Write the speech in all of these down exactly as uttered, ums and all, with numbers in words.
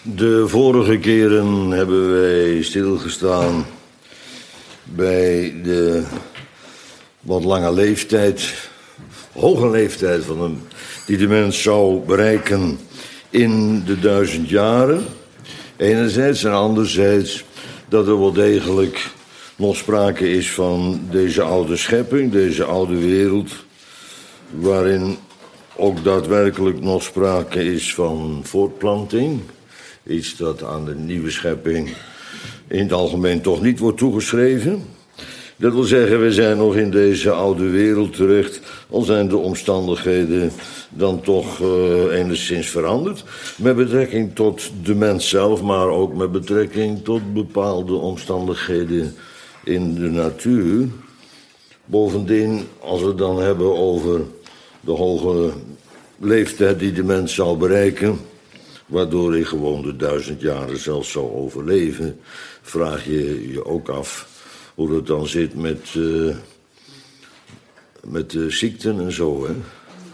De vorige keren hebben wij stilgestaan bij de wat lange leeftijd, hoge leeftijd van hem, die de mens zou bereiken in de duizend jaren. Enerzijds en anderzijds dat er wel degelijk nog sprake is van deze oude schepping, deze oude wereld, waarin ook daadwerkelijk nog sprake is van voortplanting. Iets dat aan de nieuwe schepping in het algemeen toch niet wordt toegeschreven. Dat wil zeggen, we zijn nog in deze oude wereld terecht, al zijn de omstandigheden dan toch uh, enigszins veranderd. Met betrekking tot de mens zelf, maar ook met betrekking tot bepaalde omstandigheden in de natuur. Bovendien, als we het dan hebben over de hoge leeftijd die de mens zal bereiken, waardoor hij gewoon de duizend jaren zelfs zou overleven, vraag je je ook af hoe het dan zit met, uh, met de ziekten en zo, hè.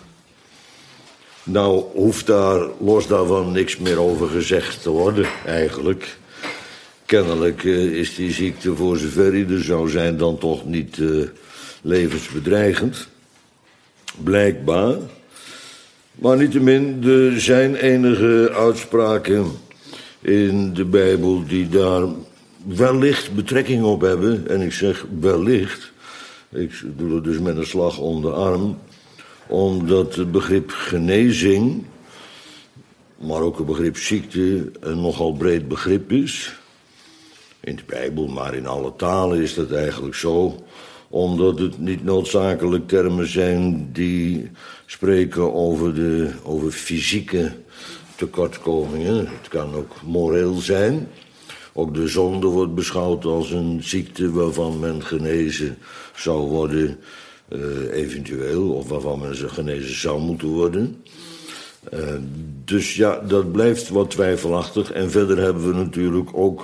Nou hoeft daar los daarvan niks meer over gezegd te worden, eigenlijk. Kennelijk uh, is die ziekte, voor zover die er zou zijn, dan toch niet uh, levensbedreigend. Blijkbaar. Maar niettemin, er zijn enige uitspraken in de Bijbel die daar wellicht betrekking op hebben. En ik zeg wellicht, ik doe het dus met een slag om de arm, omdat het begrip genezing, maar ook het begrip ziekte, een nogal breed begrip is. In de Bijbel, maar in alle talen is dat eigenlijk zo, omdat het niet noodzakelijk termen zijn die spreken over, de, over fysieke tekortkomingen. Het kan ook moreel zijn. Ook de zonde wordt beschouwd als een ziekte waarvan men genezen zou worden, uh, eventueel, of waarvan men genezen zou moeten worden. Uh, dus ja, dat blijft wat twijfelachtig. En verder hebben we natuurlijk ook,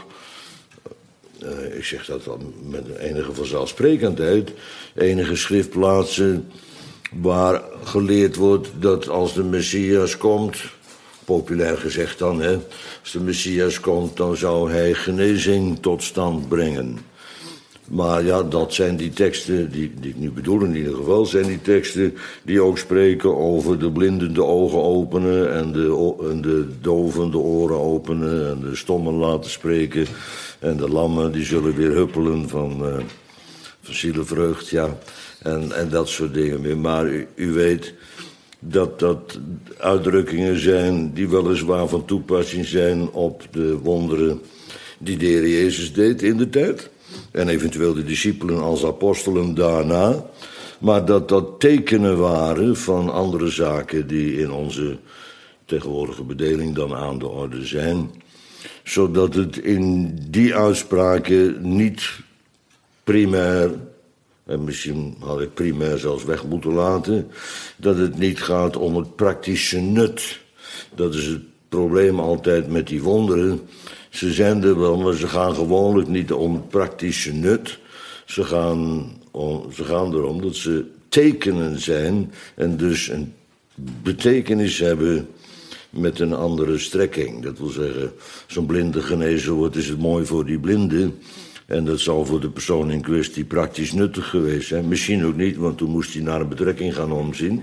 Uh, ik zeg dat dan met enige vanzelfsprekendheid, enige schriftplaatsen waar geleerd wordt dat als de Messias komt, populair gezegd dan, hè, als de Messias komt, dan zou hij genezing tot stand brengen. Maar ja, dat zijn die teksten, die, die ik nu bedoel in ieder geval, zijn die teksten die ook spreken over de blinden de ogen openen en de, en de doven de oren openen en de stommen laten spreken en de lammen die zullen weer huppelen van, uh, van zielenvreugd, ja, en, en dat soort dingen meer. Maar u, u weet dat dat uitdrukkingen zijn die weliswaar van toepassing zijn op de wonderen die de Heer Jezus deed in de tijd. En eventueel de discipelen als apostelen daarna. Maar dat dat tekenen waren van andere zaken die in onze tegenwoordige bedeling dan aan de orde zijn. Zodat het in die uitspraken niet primair, en misschien had ik primair zelfs weg moeten laten, dat het niet gaat om het praktische nut. Dat is het probleem altijd met die wonderen. Ze zijn er wel, maar ze gaan gewoonlijk niet om het praktische nut. Ze gaan, om, ze gaan erom dat ze tekenen zijn en dus een betekenis hebben met een andere strekking. Dat wil zeggen, zo'n blinde genezen wordt, is het mooi voor die blinde. En dat zal voor de persoon in kwestie praktisch nuttig geweest zijn. Misschien ook niet, want toen moest hij naar een betrekking gaan omzien.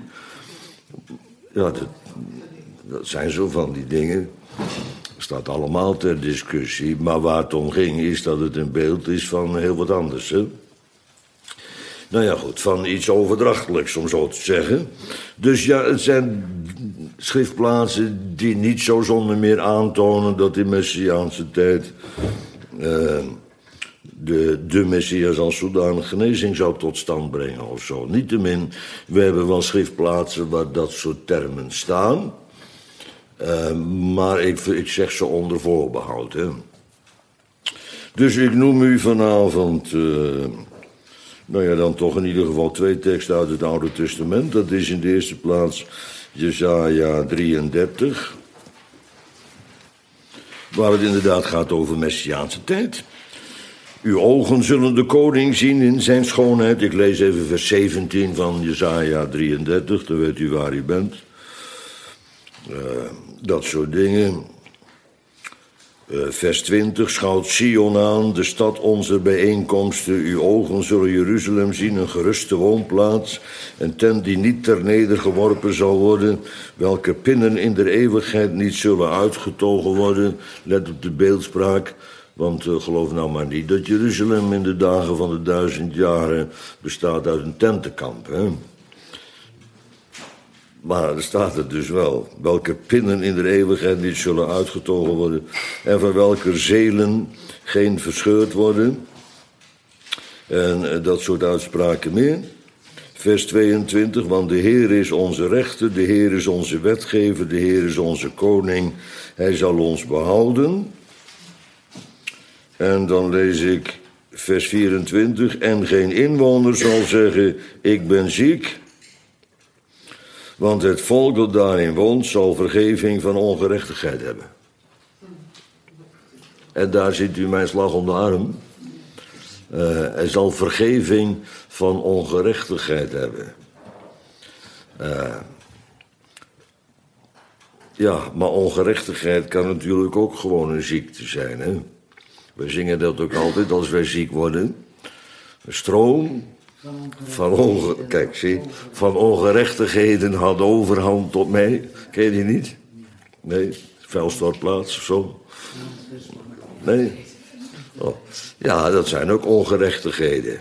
Ja, dat, dat zijn zo van die dingen. Staat allemaal ter discussie, maar waar het om ging is dat het een beeld is van heel wat anders, hè? Nou ja, goed, van iets overdrachtelijks, om zo te zeggen. Dus ja, het zijn schriftplaatsen die niet zo zonder meer aantonen dat in Messiaanse tijd uh, de, de Messias als zodanig genezing zou tot stand brengen of zo. Niettemin, we hebben wel schriftplaatsen waar dat soort termen staan. Uh, maar ik, ik zeg ze onder voorbehoud, hè. Dus ik noem u vanavond, uh, nou ja, dan toch in ieder geval twee teksten uit het Oude Testament. Dat is in de eerste plaats Jesaja drieëndertig, waar het inderdaad gaat over Messiaanse tijd. Uw ogen zullen de koning zien in zijn schoonheid. Ik lees even vers zeventien van Jesaja drieëndertig, dan weet u waar u bent. Uh, dat soort dingen. Uh, vers twintig, schouwt Sion aan, de stad onze bijeenkomsten. Uw ogen zullen Jeruzalem zien, een geruste woonplaats. Een tent die niet ter nedergeworpen zal worden. Welke pinnen in de eeuwigheid niet zullen uitgetogen worden. Let op de beeldspraak. Want uh, geloof nou maar niet dat Jeruzalem in de dagen van de duizend jaren bestaat uit een tentenkamp, hè? Maar er staat het dus wel. Welke pinnen in de eeuwigheid niet zullen uitgetogen worden. En van welke zelen geen verscheurd worden. En uh, dat soort uitspraken meer. Vers tweeëntwintig. Want de Heer is onze rechter. De Heer is onze wetgever. De Heer is onze koning. Hij zal ons behouden. En dan lees ik vers vierentwintig. En geen inwoner zal zeggen, ik ben ziek. Want het volk dat daarin woont zal vergeving van ongerechtigheid hebben. En daar ziet u mijn slag om de arm. Uh, hij zal vergeving van ongerechtigheid hebben. Uh, ja, maar ongerechtigheid kan natuurlijk ook gewoon een ziekte zijn, hè? We zingen dat ook altijd als wij ziek worden. Een stroom van, onge- Kijk, zie, van ongerechtigheden had overhand op mij. Ken je die niet? Nee, vuilstortplaats of zo? Nee? Oh. Ja, dat zijn ook ongerechtigheden.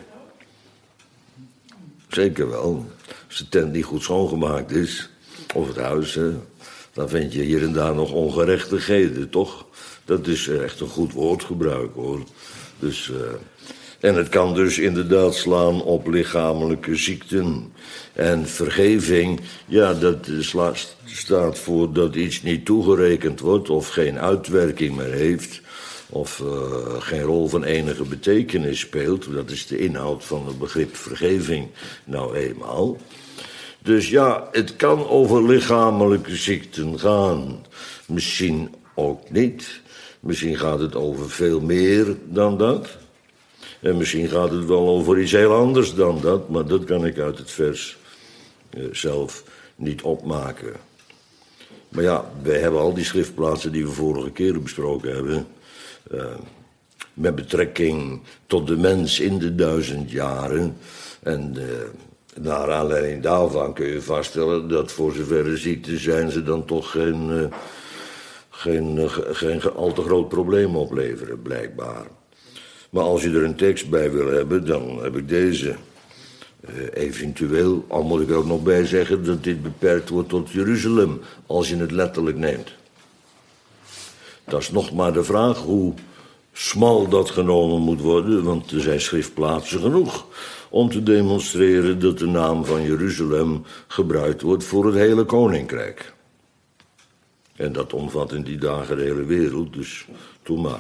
Zeker wel. Als de tent niet goed schoongemaakt is, of het huis, hè, dan vind je hier en daar nog ongerechtigheden, toch? Dat is echt een goed woordgebruik, hoor. Dus, uh, en het kan dus inderdaad slaan op lichamelijke ziekten. En vergeving, ja, dat sla- staat voor dat iets niet toegerekend wordt of geen uitwerking meer heeft. Of uh, geen rol van enige betekenis speelt. Dat is de inhoud van het begrip vergeving nou eenmaal. Dus ja, het kan over lichamelijke ziekten gaan. Misschien ook niet. Misschien gaat het over veel meer dan dat. En misschien gaat het wel over iets heel anders dan dat. Maar dat kan ik uit het vers uh, zelf niet opmaken. Maar ja, wij hebben al die schriftplaatsen die we vorige keer besproken hebben. Uh, met betrekking tot de mens in de duizend jaren. En uh, naar aanleiding daarvan kun je vaststellen dat voor zover er ziekten zijn ze dan toch geen... Uh, Geen, uh, geen al te groot probleem opleveren, blijkbaar. Maar als je er een tekst bij wil hebben, dan heb ik deze. Uh, eventueel, al moet ik er ook nog bij zeggen dat dit beperkt wordt tot Jeruzalem, als je het letterlijk neemt. Dat is nog maar de vraag hoe smal dat genomen moet worden, want er zijn schriftplaatsen genoeg om te demonstreren dat de naam van Jeruzalem gebruikt wordt voor het hele koninkrijk. En dat omvat in die dagen de hele wereld, dus doe maar.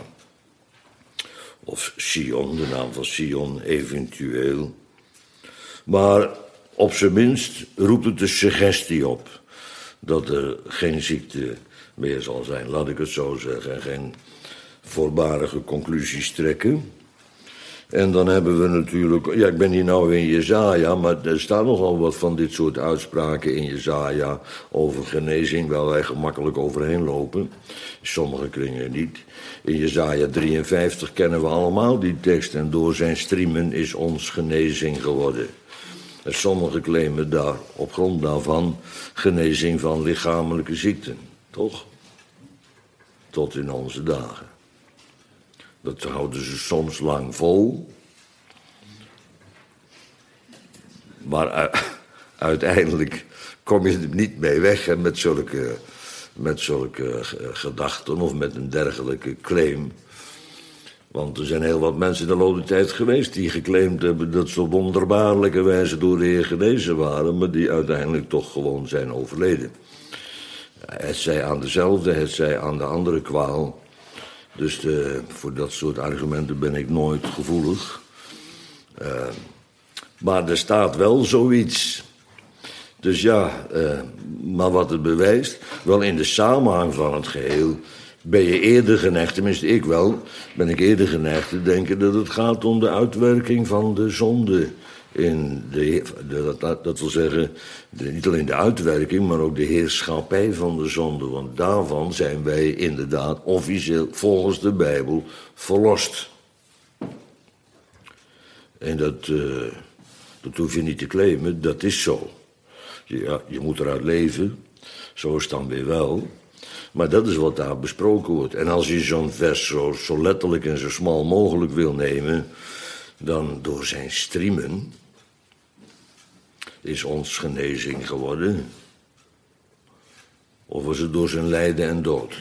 Of Sion, de naam van Sion, eventueel. Maar op zijn minst roept het de suggestie op dat er geen ziekte meer zal zijn, laat ik het zo zeggen. En geen voorbarige conclusies trekken. En dan hebben we natuurlijk... Ja, ik ben hier nou in Jesaja, maar er staat nogal wat van dit soort uitspraken in Jesaja over genezing, waar wij gemakkelijk overheen lopen. In sommige kringen niet. In Jesaja drieënvijftig kennen we allemaal die tekst. En door zijn striemen is ons genezing geworden. En sommigen claimen daar op grond daarvan genezing van lichamelijke ziekten. Toch? Tot in onze dagen. Dat houden ze soms lang vol. Maar u- uiteindelijk kom je er niet mee weg hè, met zulke, met zulke gedachten of met een dergelijke claim. Want er zijn heel wat mensen in de loop der tijd geweest die geclaimd hebben dat ze op wonderbaarlijke wijze door de Heer genezen waren, maar die uiteindelijk toch gewoon zijn overleden. Het zij aan dezelfde, het zij aan de andere kwaal. Dus de, voor dat soort argumenten ben ik nooit gevoelig. Uh, maar er staat wel zoiets. Dus ja, uh, maar wat het bewijst, wel in de samenhang van het geheel, ben je eerder geneigd, tenminste ik wel, ben ik eerder geneigd te denken dat het gaat om de uitwerking van de zonde in de, de, dat, dat wil zeggen, de, niet alleen de uitwerking, maar ook de heerschappij van de zonde. Want daarvan zijn wij inderdaad officieel volgens de Bijbel verlost. En dat, uh, dat hoef je niet te claimen, dat is zo. Ja, je moet eruit leven, zo is het dan weer wel. Maar dat is wat daar besproken wordt. En als je zo'n vers zo, zo letterlijk en zo smal mogelijk wil nemen, dan door zijn striemen is ons genezing geworden. Of was het door zijn lijden en dood?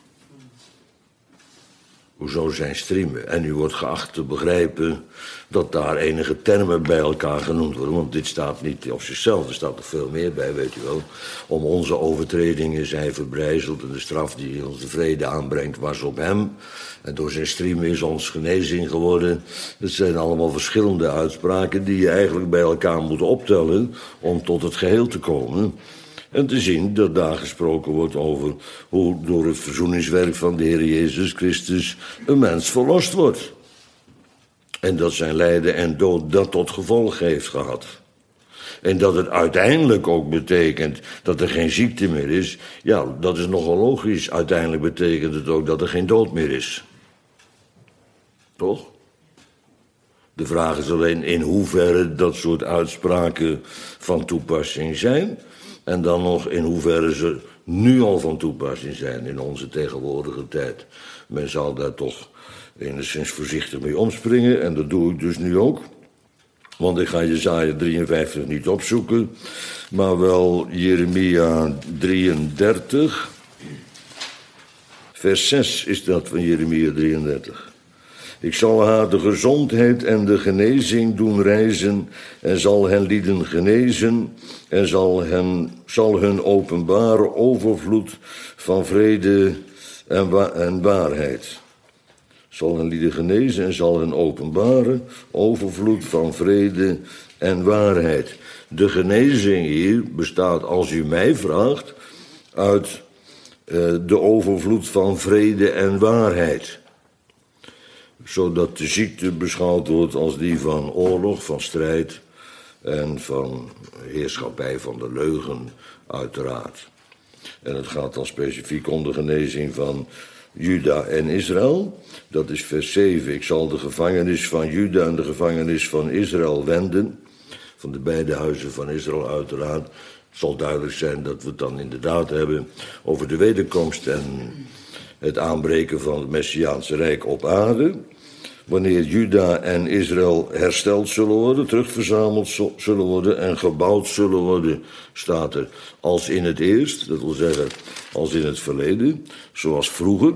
Hoezo zijn striemen? En u wordt geacht te begrijpen dat daar enige termen bij elkaar genoemd worden. Want dit staat niet op zichzelf, er staat er veel meer bij, weet u wel. Om onze overtredingen is hij verbrijzeld en de straf die ons de vrede aanbrengt was op hem. En door zijn striemen is ons genezing geworden. Het zijn allemaal verschillende uitspraken die je eigenlijk bij elkaar moet optellen om tot het geheel te komen. En te zien dat daar gesproken wordt over hoe door het verzoeningswerk van de Heer Jezus Christus een mens verlost wordt. En dat zijn lijden en dood dat tot gevolg heeft gehad. En dat het uiteindelijk ook betekent dat er geen ziekte meer is. Ja, dat is nogal logisch. Uiteindelijk betekent het ook dat er geen dood meer is. Toch? De vraag is alleen in hoeverre dat soort uitspraken van toepassing zijn. En dan nog in hoeverre ze nu al van toepassing zijn in onze tegenwoordige tijd. Men zal daar toch enigszins voorzichtig mee omspringen. En dat doe ik dus nu ook. Want ik ga Jesaja drieënvijftig niet opzoeken. Maar wel Jeremia drieëndertig. Vers zes is dat van Jeremia drieëndertig. Ik zal haar de gezondheid en de genezing doen reizen en zal hen lieden genezen en zal, hen, zal hun openbare overvloed van vrede en, wa- en waarheid. Zal hen lieden genezen en zal hun openbare overvloed van vrede en waarheid. De genezing hier bestaat, als u mij vraagt, uit uh, de overvloed van vrede en waarheid. Zodat de ziekte beschouwd wordt als die van oorlog, van strijd en van heerschappij van de leugen, uiteraard. En het gaat dan specifiek om de genezing van Juda en Israël. Dat is vers zeven. Ik zal de gevangenis van Juda en de gevangenis van Israël wenden. Van de beide huizen van Israël uiteraard. Het zal duidelijk zijn dat we het dan inderdaad hebben over de wederkomst en het aanbreken van het Messiaanse Rijk op aarde. Wanneer Juda en Israël hersteld zullen worden, terugverzameld zullen worden en gebouwd zullen worden, staat er als in het eerst, dat wil zeggen als in het verleden, zoals vroeger.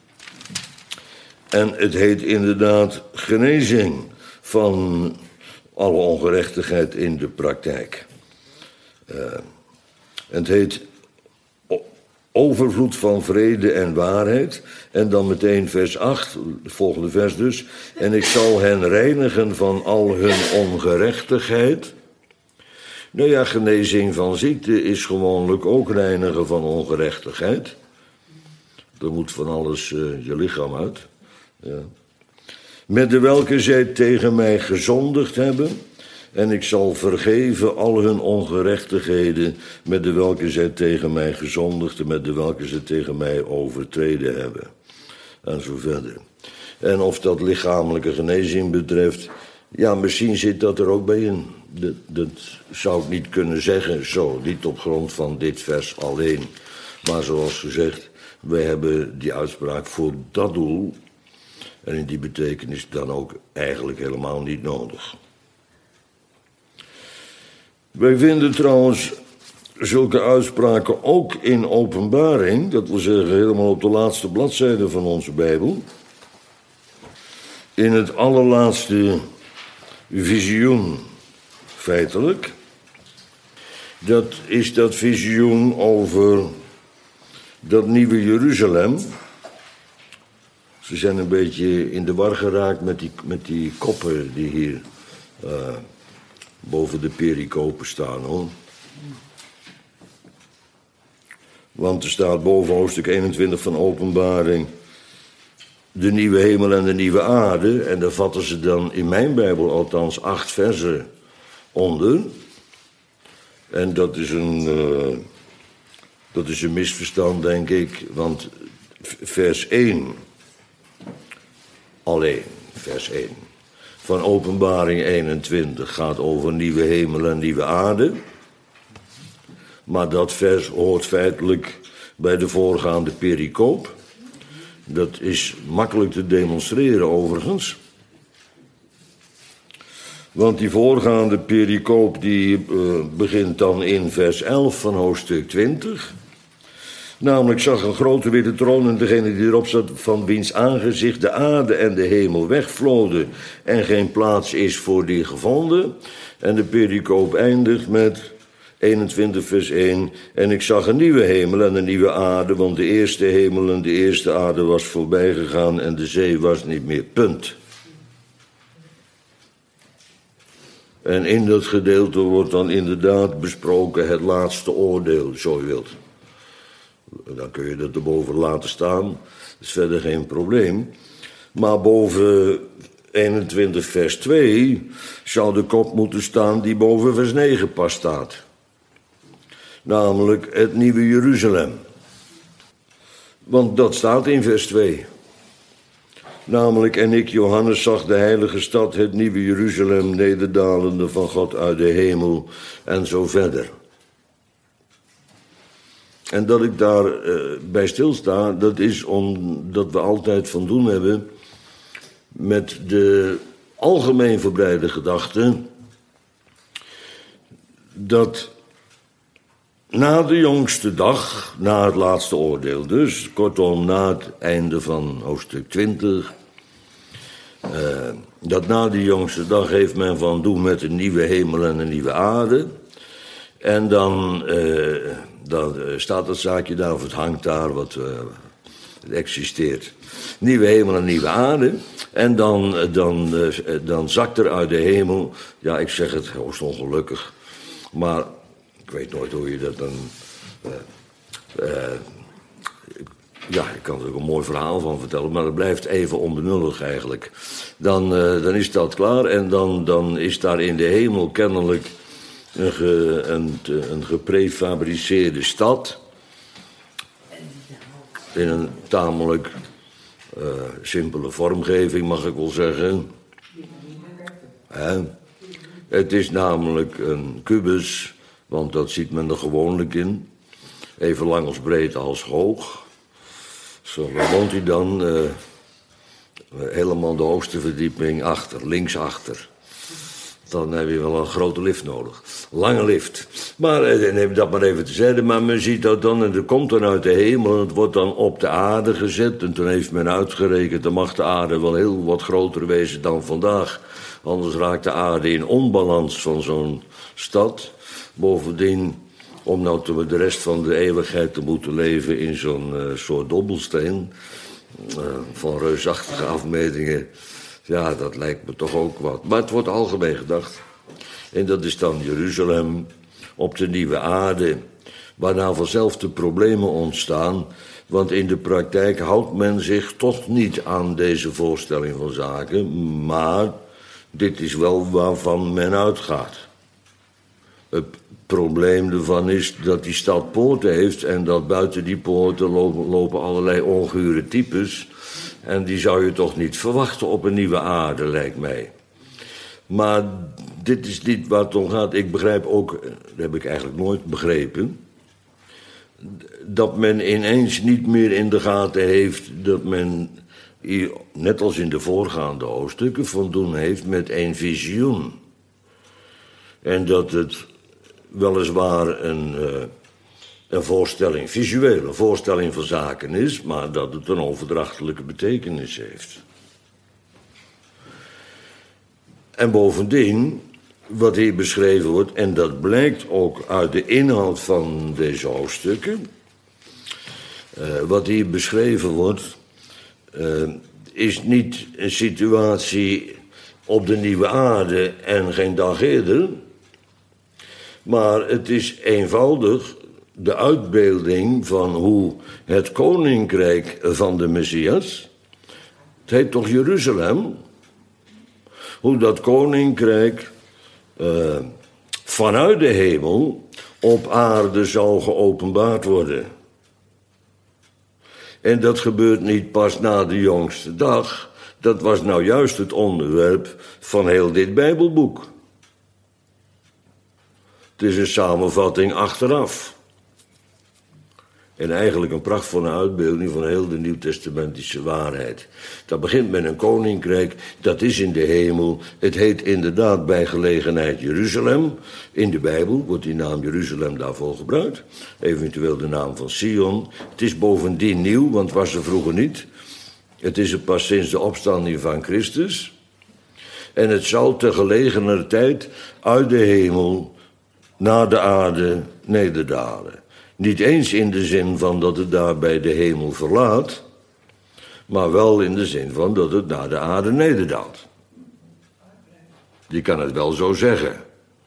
En het heet inderdaad genezing van alle ongerechtigheid in de praktijk. Uh, het heet overvloed van vrede en waarheid. En dan meteen vers acht, het volgende vers dus. En ik zal hen reinigen van al hun ongerechtigheid. Nou ja, genezing van ziekte is gewoonlijk ook reinigen van ongerechtigheid. Er moet van alles uh, je lichaam uit. Ja. Met de welke zij tegen mij gezondigd hebben. En ik zal vergeven al hun ongerechtigheden, met de welke zij tegen mij gezondigd en met de welke zij tegen mij overtreden hebben. En zo verder. En of dat lichamelijke genezing betreft, ja, misschien zit dat er ook bij in. Dat, dat zou ik niet kunnen zeggen, zo, niet op grond van dit vers alleen. Maar zoals gezegd, wij hebben die uitspraak voor dat doel. En in die betekenis dan ook eigenlijk helemaal niet nodig. Wij vinden trouwens zulke uitspraken ook in Openbaring, dat wil zeggen helemaal op de laatste bladzijde van onze Bijbel. In het allerlaatste visioen, feitelijk. Dat is dat visioen over dat nieuwe Jeruzalem. Ze zijn een beetje in de war geraakt met die, met die koppen die hier uh, boven de pericopen staan, hoor. Want er staat boven hoofdstuk eenentwintig van Openbaring de nieuwe hemel en de nieuwe aarde. En daar vatten ze dan in mijn Bijbel althans acht versen onder. En dat is een, uh, dat is een misverstand, denk ik. Want vers één, alleen vers één, van Openbaring eenentwintig gaat over nieuwe hemel en nieuwe aarde. Maar dat vers hoort feitelijk bij de voorgaande pericoop. Dat is makkelijk te demonstreren overigens. Want die voorgaande pericoop die uh, begint dan in vers elf van hoofdstuk twintig. Namelijk zag een grote witte troon en degene die erop zat, van wiens aangezicht de aarde en de hemel wegvloden en geen plaats is voor die gevonden. En de pericoop eindigt met eenentwintig vers één. En ik zag een nieuwe hemel en een nieuwe aarde, want de eerste hemel en de eerste aarde was voorbij gegaan en de zee was niet meer. Punt. En in dat gedeelte wordt dan inderdaad besproken het laatste oordeel, zo je wilt. Dan kun je dat erboven laten staan, dat is verder geen probleem. Maar boven eenentwintig vers twee zou de kop moeten staan die boven vers negen pas staat. Namelijk het nieuwe Jeruzalem. Want dat staat in vers twee. Namelijk, en ik, Johannes, zag de heilige stad, het nieuwe Jeruzalem, nederdalende van God uit de hemel, en zo verder. En dat ik daar uh, bij stilsta, dat is omdat we altijd van doen hebben met de algemeen verbreide gedachte dat na de jongste dag, na het laatste oordeel dus, kortom na het einde van hoofdstuk twintig, uh, dat na die jongste dag heeft men van doen met een nieuwe hemel en een nieuwe aarde. En dan, uh, dan staat het zaakje daar, of het hangt daar, wat uh, het existeert. Nieuwe hemel en nieuwe aarde. En dan, dan, uh, dan zakt er uit de hemel, ja, ik zeg het hoogst ongelukkig, maar ik weet nooit hoe je dat dan... Uh, uh, ja, ik kan er ook een mooi verhaal van vertellen, maar het blijft even onbenullig eigenlijk. Dan, uh, dan is dat klaar en dan, dan is daar in de hemel kennelijk een, ge, een, een geprefabriceerde stad. In een tamelijk uh, simpele vormgeving, mag ik wel zeggen. Hè? Het is namelijk een kubus, want dat ziet men er gewoonlijk in. Even lang als breed als hoog. Zo, waar woont hij dan? Uh, helemaal de hoogste verdieping achter, linksachter. Dan heb je wel een grote lift nodig. Lange lift. Maar, en neem dat maar even terzijde, maar men ziet dat dan, en dat komt dan uit de hemel, en het wordt dan op de aarde gezet. En toen heeft men uitgerekend, dan mag de aarde wel heel wat groter wezen dan vandaag. Anders raakt de aarde in onbalans van zo'n stad. Bovendien, om nou te, de rest van de eeuwigheid te moeten leven in zo'n uh, soort dobbelsteen, uh, van reusachtige afmetingen, ja, dat lijkt me toch ook wat. Maar het wordt algemeen gedacht. En dat is dan Jeruzalem op de nieuwe aarde, waarna vanzelf de problemen ontstaan, want in de praktijk houdt men zich toch niet aan deze voorstelling van zaken, maar dit is wel waarvan men uitgaat. Het probleem ervan is dat die stad poorten heeft en dat buiten die poorten lopen, lopen allerlei ongure types. En die zou je toch niet verwachten op een nieuwe aarde, lijkt mij. Maar dit is niet waar het om gaat. Ik begrijp ook, dat heb ik eigenlijk nooit begrepen, dat men ineens niet meer in de gaten heeft dat men hier, net als in de voorgaande hoofdstukken, van doen heeft met een visioen. En dat het weliswaar een, uh, een voorstelling, visueel, een voorstelling van zaken is, maar dat het een overdrachtelijke betekenis heeft. En bovendien, wat hier beschreven wordt, en dat blijkt ook uit de inhoud van deze hoofdstukken, uh, wat hier beschreven wordt, uh, is niet een situatie op de nieuwe aarde en geen dag eerder, maar het is eenvoudig de uitbeelding van hoe het koninkrijk van de Messias, het heet toch Jeruzalem, hoe dat koninkrijk uh, vanuit de hemel op aarde zal geopenbaard worden. En dat gebeurt niet pas na de jongste dag. Dat was nou juist het onderwerp van heel dit Bijbelboek. Het is een samenvatting achteraf. En eigenlijk een prachtvolle uitbeelding van heel de nieuwtestamentische waarheid. Dat begint met een koninkrijk, dat is in de hemel. Het heet inderdaad bij gelegenheid Jeruzalem. In de Bijbel wordt die naam Jeruzalem daarvoor gebruikt. Eventueel de naam van Sion. Het is bovendien nieuw, want was er vroeger niet. Het is er pas sinds de opstanding van Christus. En het zal te gelegener tijd uit de hemel naar de aarde nederdalen. Niet eens in de zin van dat het daarbij de hemel verlaat, maar wel in de zin van dat het naar de aarde nederdaalt. Je kan het wel zo zeggen.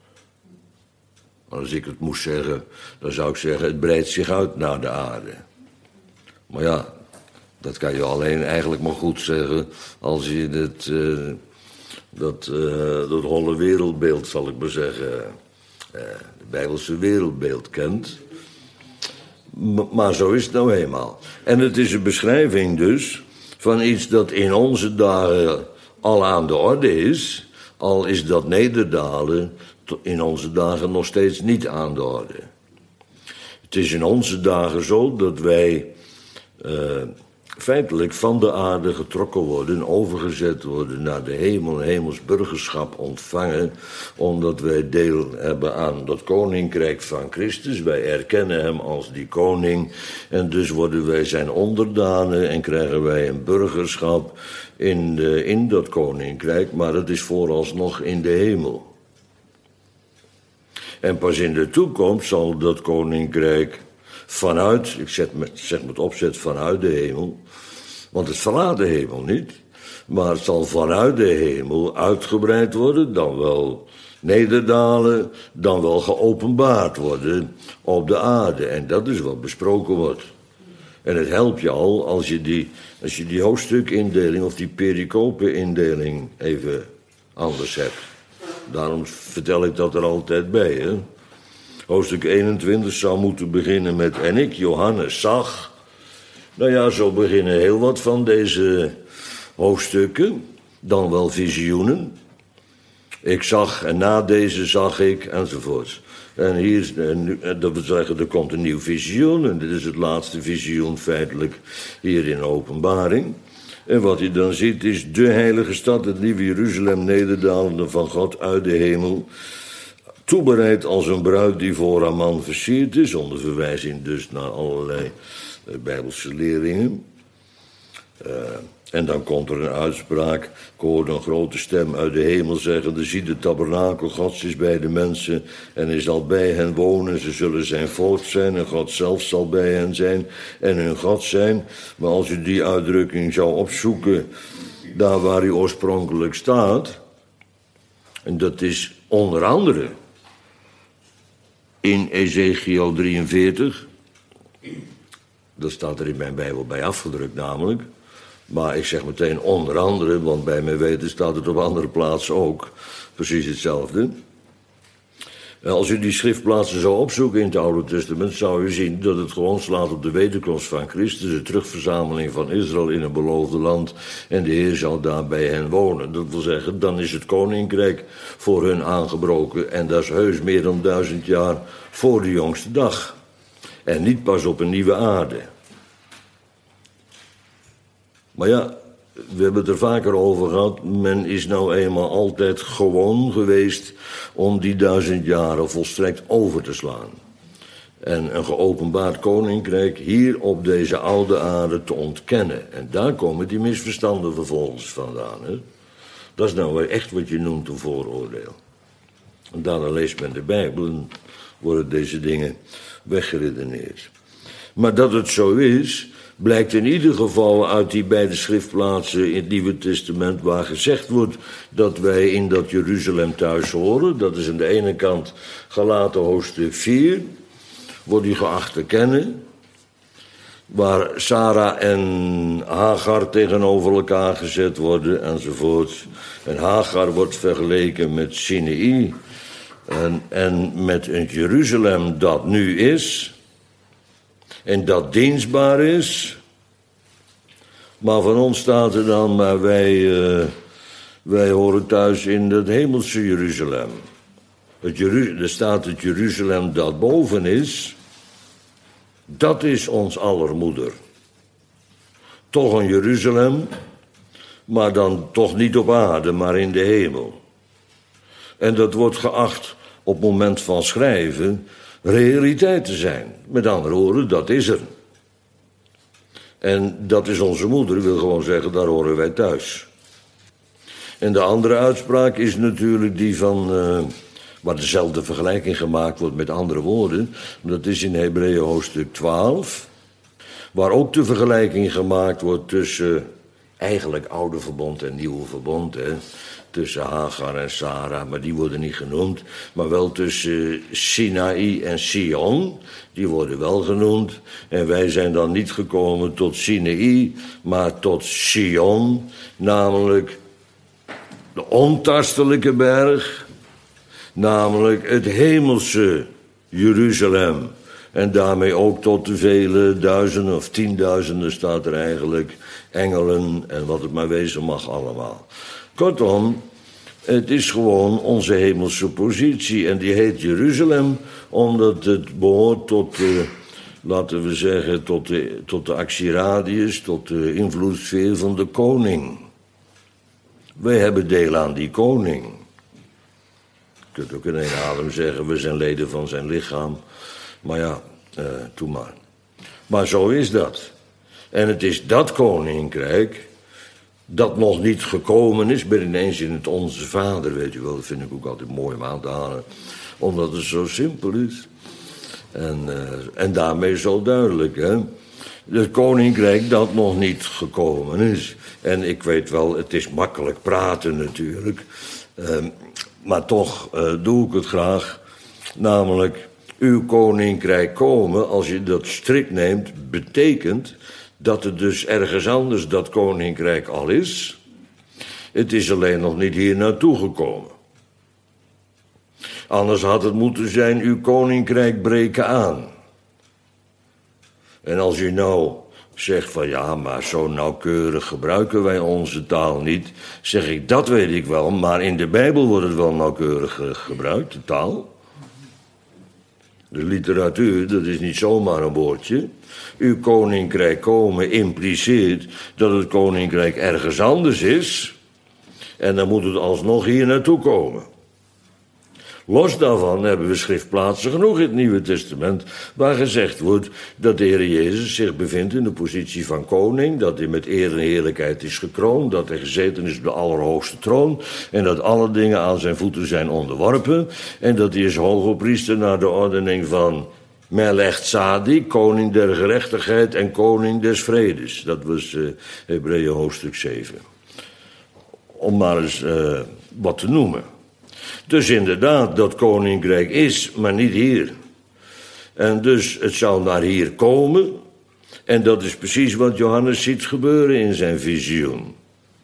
Als ik het moest zeggen, dan zou ik zeggen, het breidt zich uit naar de aarde. Maar ja, dat kan je alleen eigenlijk maar goed zeggen als je het, uh, dat, uh, dat holle wereldbeeld, zal ik maar zeggen, uh, de Bijbelse wereldbeeld kent. Maar zo is het nou eenmaal. En het is een beschrijving dus van iets dat in onze dagen al aan de orde is, al is dat nederdalen in onze dagen nog steeds niet aan de orde. Het is in onze dagen zo dat wij uh, feitelijk van de aarde getrokken worden, overgezet worden naar de hemel, hemels burgerschap ontvangen, omdat wij deel hebben aan dat koninkrijk van Christus. Wij erkennen hem als die koning en dus worden wij zijn onderdanen en krijgen wij een burgerschap in, de, in dat koninkrijk, maar het is vooralsnog in de hemel. En pas in de toekomst zal dat koninkrijk vanuit, ik zeg met, zeg met opzet vanuit de hemel, want het verlaat de hemel niet, maar het zal vanuit de hemel uitgebreid worden, dan wel nederdalen, dan wel geopenbaard worden op de aarde. En dat is wat besproken wordt. En het helpt je al als je die, als je die hoofdstukindeling of die pericope-indeling even anders hebt. Daarom vertel ik dat er altijd bij, hè. Hoofdstuk eenentwintig zou moeten beginnen met en ik, Johannes, zag. Nou ja, zo beginnen heel wat van deze hoofdstukken, dan wel visioenen. Ik zag en na deze zag ik, enzovoort. En hier, dat wil zeggen, er komt een nieuw visioen en dit is het laatste visioen feitelijk hier in Openbaring. En wat je dan ziet is de heilige stad, het nieuwe Jeruzalem, nederdalende van God uit de hemel, toebereid als een bruid die voor haar man versierd is, onder verwijzing dus naar allerlei uh, Bijbelse leringen. Uh, en dan komt er een uitspraak, ik hoorde een grote stem uit de hemel zeggen, zie de tabernakel Gods is bij de mensen en hij zal bij hen wonen, ze zullen zijn volk zijn en God zelf zal bij hen zijn en hun God zijn. Maar als u die uitdrukking zou opzoeken, daar waar hij oorspronkelijk staat, en dat is onder andere in Ezekiel drieënveertig, dat staat er in mijn Bijbel bij afgedrukt namelijk, maar ik zeg meteen onder andere, want bij mijn weten staat het op andere plaatsen ook precies hetzelfde. Als u die schriftplaatsen zou opzoeken in het Oude Testament, zou u zien dat het gewoon slaat op de wederkomst van Christus, de terugverzameling van Israël in een beloofde land, en de Heer zal daar bij hen wonen. Dat wil zeggen, dan is het koninkrijk voor hun aangebroken, en dat is heus meer dan duizend jaar voor de jongste dag. En niet pas op een nieuwe aarde. Maar ja, we hebben het er vaker over gehad, men is nou eenmaal altijd gewoon geweest om die duizend jaren volstrekt over te slaan. En een geopenbaard koninkrijk hier op deze oude aarde te ontkennen. En daar komen die misverstanden vervolgens vandaan. Hè? Dat is nou echt wat je noemt een vooroordeel. En daarna leest men de Bijbel en worden deze dingen weggeredeneerd. Maar dat het zo is, blijkt in ieder geval uit die beide schriftplaatsen in het Nieuwe Testament waar gezegd wordt dat wij in dat Jeruzalem thuis horen. Dat is aan de ene kant Galaten hoofdstuk vier, wordt u geacht te kennen, waar Sarah en Hagar tegenover elkaar gezet worden enzovoort. En Hagar wordt vergeleken met Sinai, En, en met een Jeruzalem dat nu is en dat dienstbaar is. Maar van ons staat er dan, maar wij, uh, wij horen thuis in het hemelse Jeruzalem. Het Jeru- er staat het Jeruzalem dat boven is. Dat is ons aller moeder. Toch een Jeruzalem, maar dan toch niet op aarde, maar in de hemel. En dat wordt geacht op het moment van schrijven realiteit te zijn. Met andere woorden, dat is er. En dat is onze moeder, wil gewoon zeggen, daar horen wij thuis. En de andere uitspraak is natuurlijk die van, uh, waar dezelfde vergelijking gemaakt wordt met andere woorden. Dat is in Hebreeën hoofdstuk twaalf. Waar ook de vergelijking gemaakt wordt tussen uh, eigenlijk oude verbond en nieuwe verbond. Hè. Tussen Hagar en Sarah, maar die worden niet genoemd. Maar wel tussen Sinaï en Sion, die worden wel genoemd. En wij zijn dan niet gekomen tot Sinaï, maar tot Sion. Namelijk de ontastelijke berg. Namelijk het hemelse Jeruzalem. En daarmee ook tot de vele duizenden of tienduizenden staat er eigenlijk. Engelen en wat het maar wezen mag allemaal. Kortom, het is gewoon onze hemelse positie. En die heet Jeruzalem, omdat het behoort tot de, laten we zeggen, tot de, tot de actieradius, tot de invloedssfeer van de koning. Wij hebben deel aan die koning. Je kunt ook in één adem zeggen, we zijn leden van zijn lichaam. Maar ja, uh, doe maar. Maar zo is dat. En het is dat koninkrijk dat nog niet gekomen is, ben ineens in het Onze Vader, weet je wel. Dat vind ik ook altijd mooi om aan te halen, omdat het zo simpel is. En, uh, en daarmee zo duidelijk, hè. Het koninkrijk dat nog niet gekomen is. En ik weet wel, het is makkelijk praten natuurlijk. Uh, maar toch uh, doe ik het graag. Namelijk, uw koninkrijk komen, als je dat strikt neemt, betekent dat het dus ergens anders dat koninkrijk al is. Het is alleen nog niet hier naartoe gekomen. Anders had het moeten zijn, uw koninkrijk breken aan. En als u nou zegt van ja, maar zo nauwkeurig gebruiken wij onze taal niet, zeg ik, dat weet ik wel, maar in de Bijbel wordt het wel nauwkeurig gebruikt, de taal. De literatuur, dat is niet zomaar een woordje. Uw koninkrijk komen impliceert dat het koninkrijk ergens anders is. En dan moet het alsnog hier naartoe komen. Los daarvan hebben we schriftplaatsen genoeg in het Nieuwe Testament, waar gezegd wordt dat de Heer Jezus zich bevindt in de positie van koning, dat hij met eer en heerlijkheid is gekroond, dat hij gezeten is op de allerhoogste troon en dat alle dingen aan zijn voeten zijn onderworpen en dat hij is hogepriester naar de ordening van Melech Tzadik, koning der gerechtigheid en koning des vredes. Dat was uh, Hebreeën hoofdstuk zeven. Om maar eens uh, wat te noemen. Dus inderdaad, dat koninkrijk is, maar niet hier. En dus het zou naar hier komen. En dat is precies wat Johannes ziet gebeuren in zijn visioen.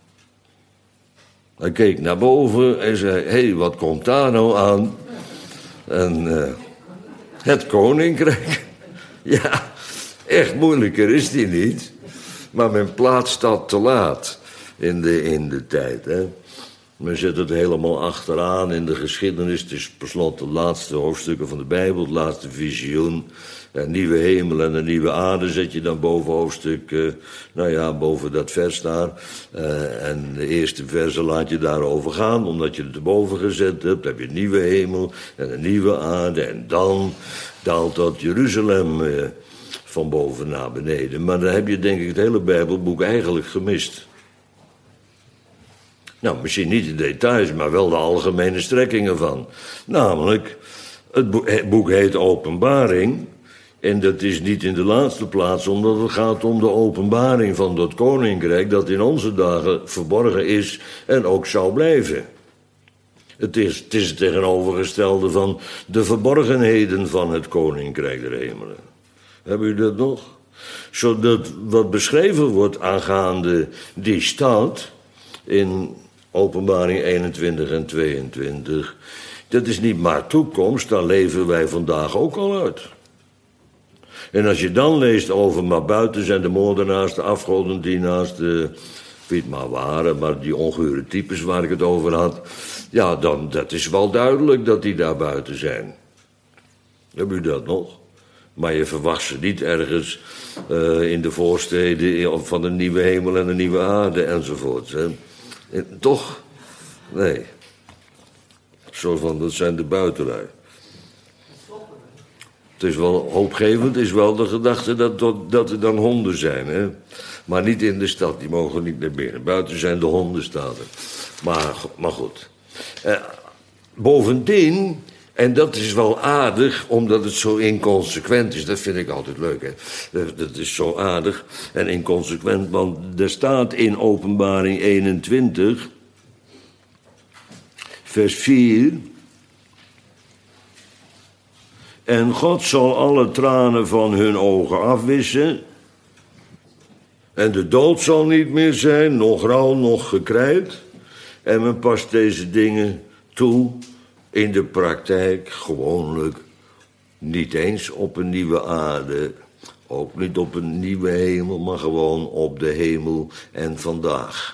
Hij keek naar boven en zei, hé, hey, wat komt daar nou aan? En uh, het koninkrijk. Ja, echt moeilijker is die niet. Maar men plaatst dat te laat in de, in de tijd, hè. Men zet het helemaal achteraan in de geschiedenis. Het is per slot de laatste hoofdstukken van de Bijbel, het laatste visioen. Een nieuwe hemel en een nieuwe aarde zet je dan boven hoofdstuk, uh, nou ja, boven dat vers daar. Uh, en de eerste versen laat je daarover gaan, omdat je het erboven gezet hebt. Dan heb je een nieuwe hemel en een nieuwe aarde. En dan daalt dat Jeruzalem uh, van boven naar beneden. Maar dan heb je denk ik het hele Bijbelboek eigenlijk gemist. Nou, misschien niet de details, maar wel de algemene strekkingen van. Namelijk, het boek heet Openbaring. En dat is niet in de laatste plaats, omdat het gaat om de openbaring van dat koninkrijk dat in onze dagen verborgen is en ook zou blijven. Het is, het is het tegenovergestelde van de verborgenheden van het koninkrijk der hemelen. Hebben u dat nog? Zodat wat beschreven wordt aangaande die stad in Openbaring eenentwintig en tweeëntwintig Dat is niet maar toekomst, daar leven wij vandaag ook al uit. En als je dan leest over, maar buiten zijn de moordenaars, de afgodendienaars, de, wie het maar waren, maar die ongure types waar ik het over had. Ja, dan, dat is wel duidelijk dat die daar buiten zijn. Heb u dat nog? Maar je verwacht ze niet ergens uh, in de voorsteden van een nieuwe hemel en een nieuwe aarde enzovoort. Hè? En toch? Nee. Zo van, dat zijn de buitenlui. Het is wel hoopgevend, is wel de gedachte dat, dat, dat er dan honden zijn. Hè? Maar niet in de stad, die mogen niet naar binnen. Buiten zijn de honden, staat er. Maar, maar goed. Uh, bovendien, en dat is wel aardig, omdat het zo inconsequent is. Dat vind ik altijd leuk, hè. Dat, dat is zo aardig en inconsequent. Want er staat in Openbaring eenentwintig, vers vier... En God zal alle tranen van hun ogen afwissen. En de dood zal niet meer zijn, nog rouw, nog gekrijt. En men past deze dingen toe in de praktijk gewoonlijk niet eens op een nieuwe aarde. Ook niet op een nieuwe hemel, maar gewoon op de hemel en vandaag.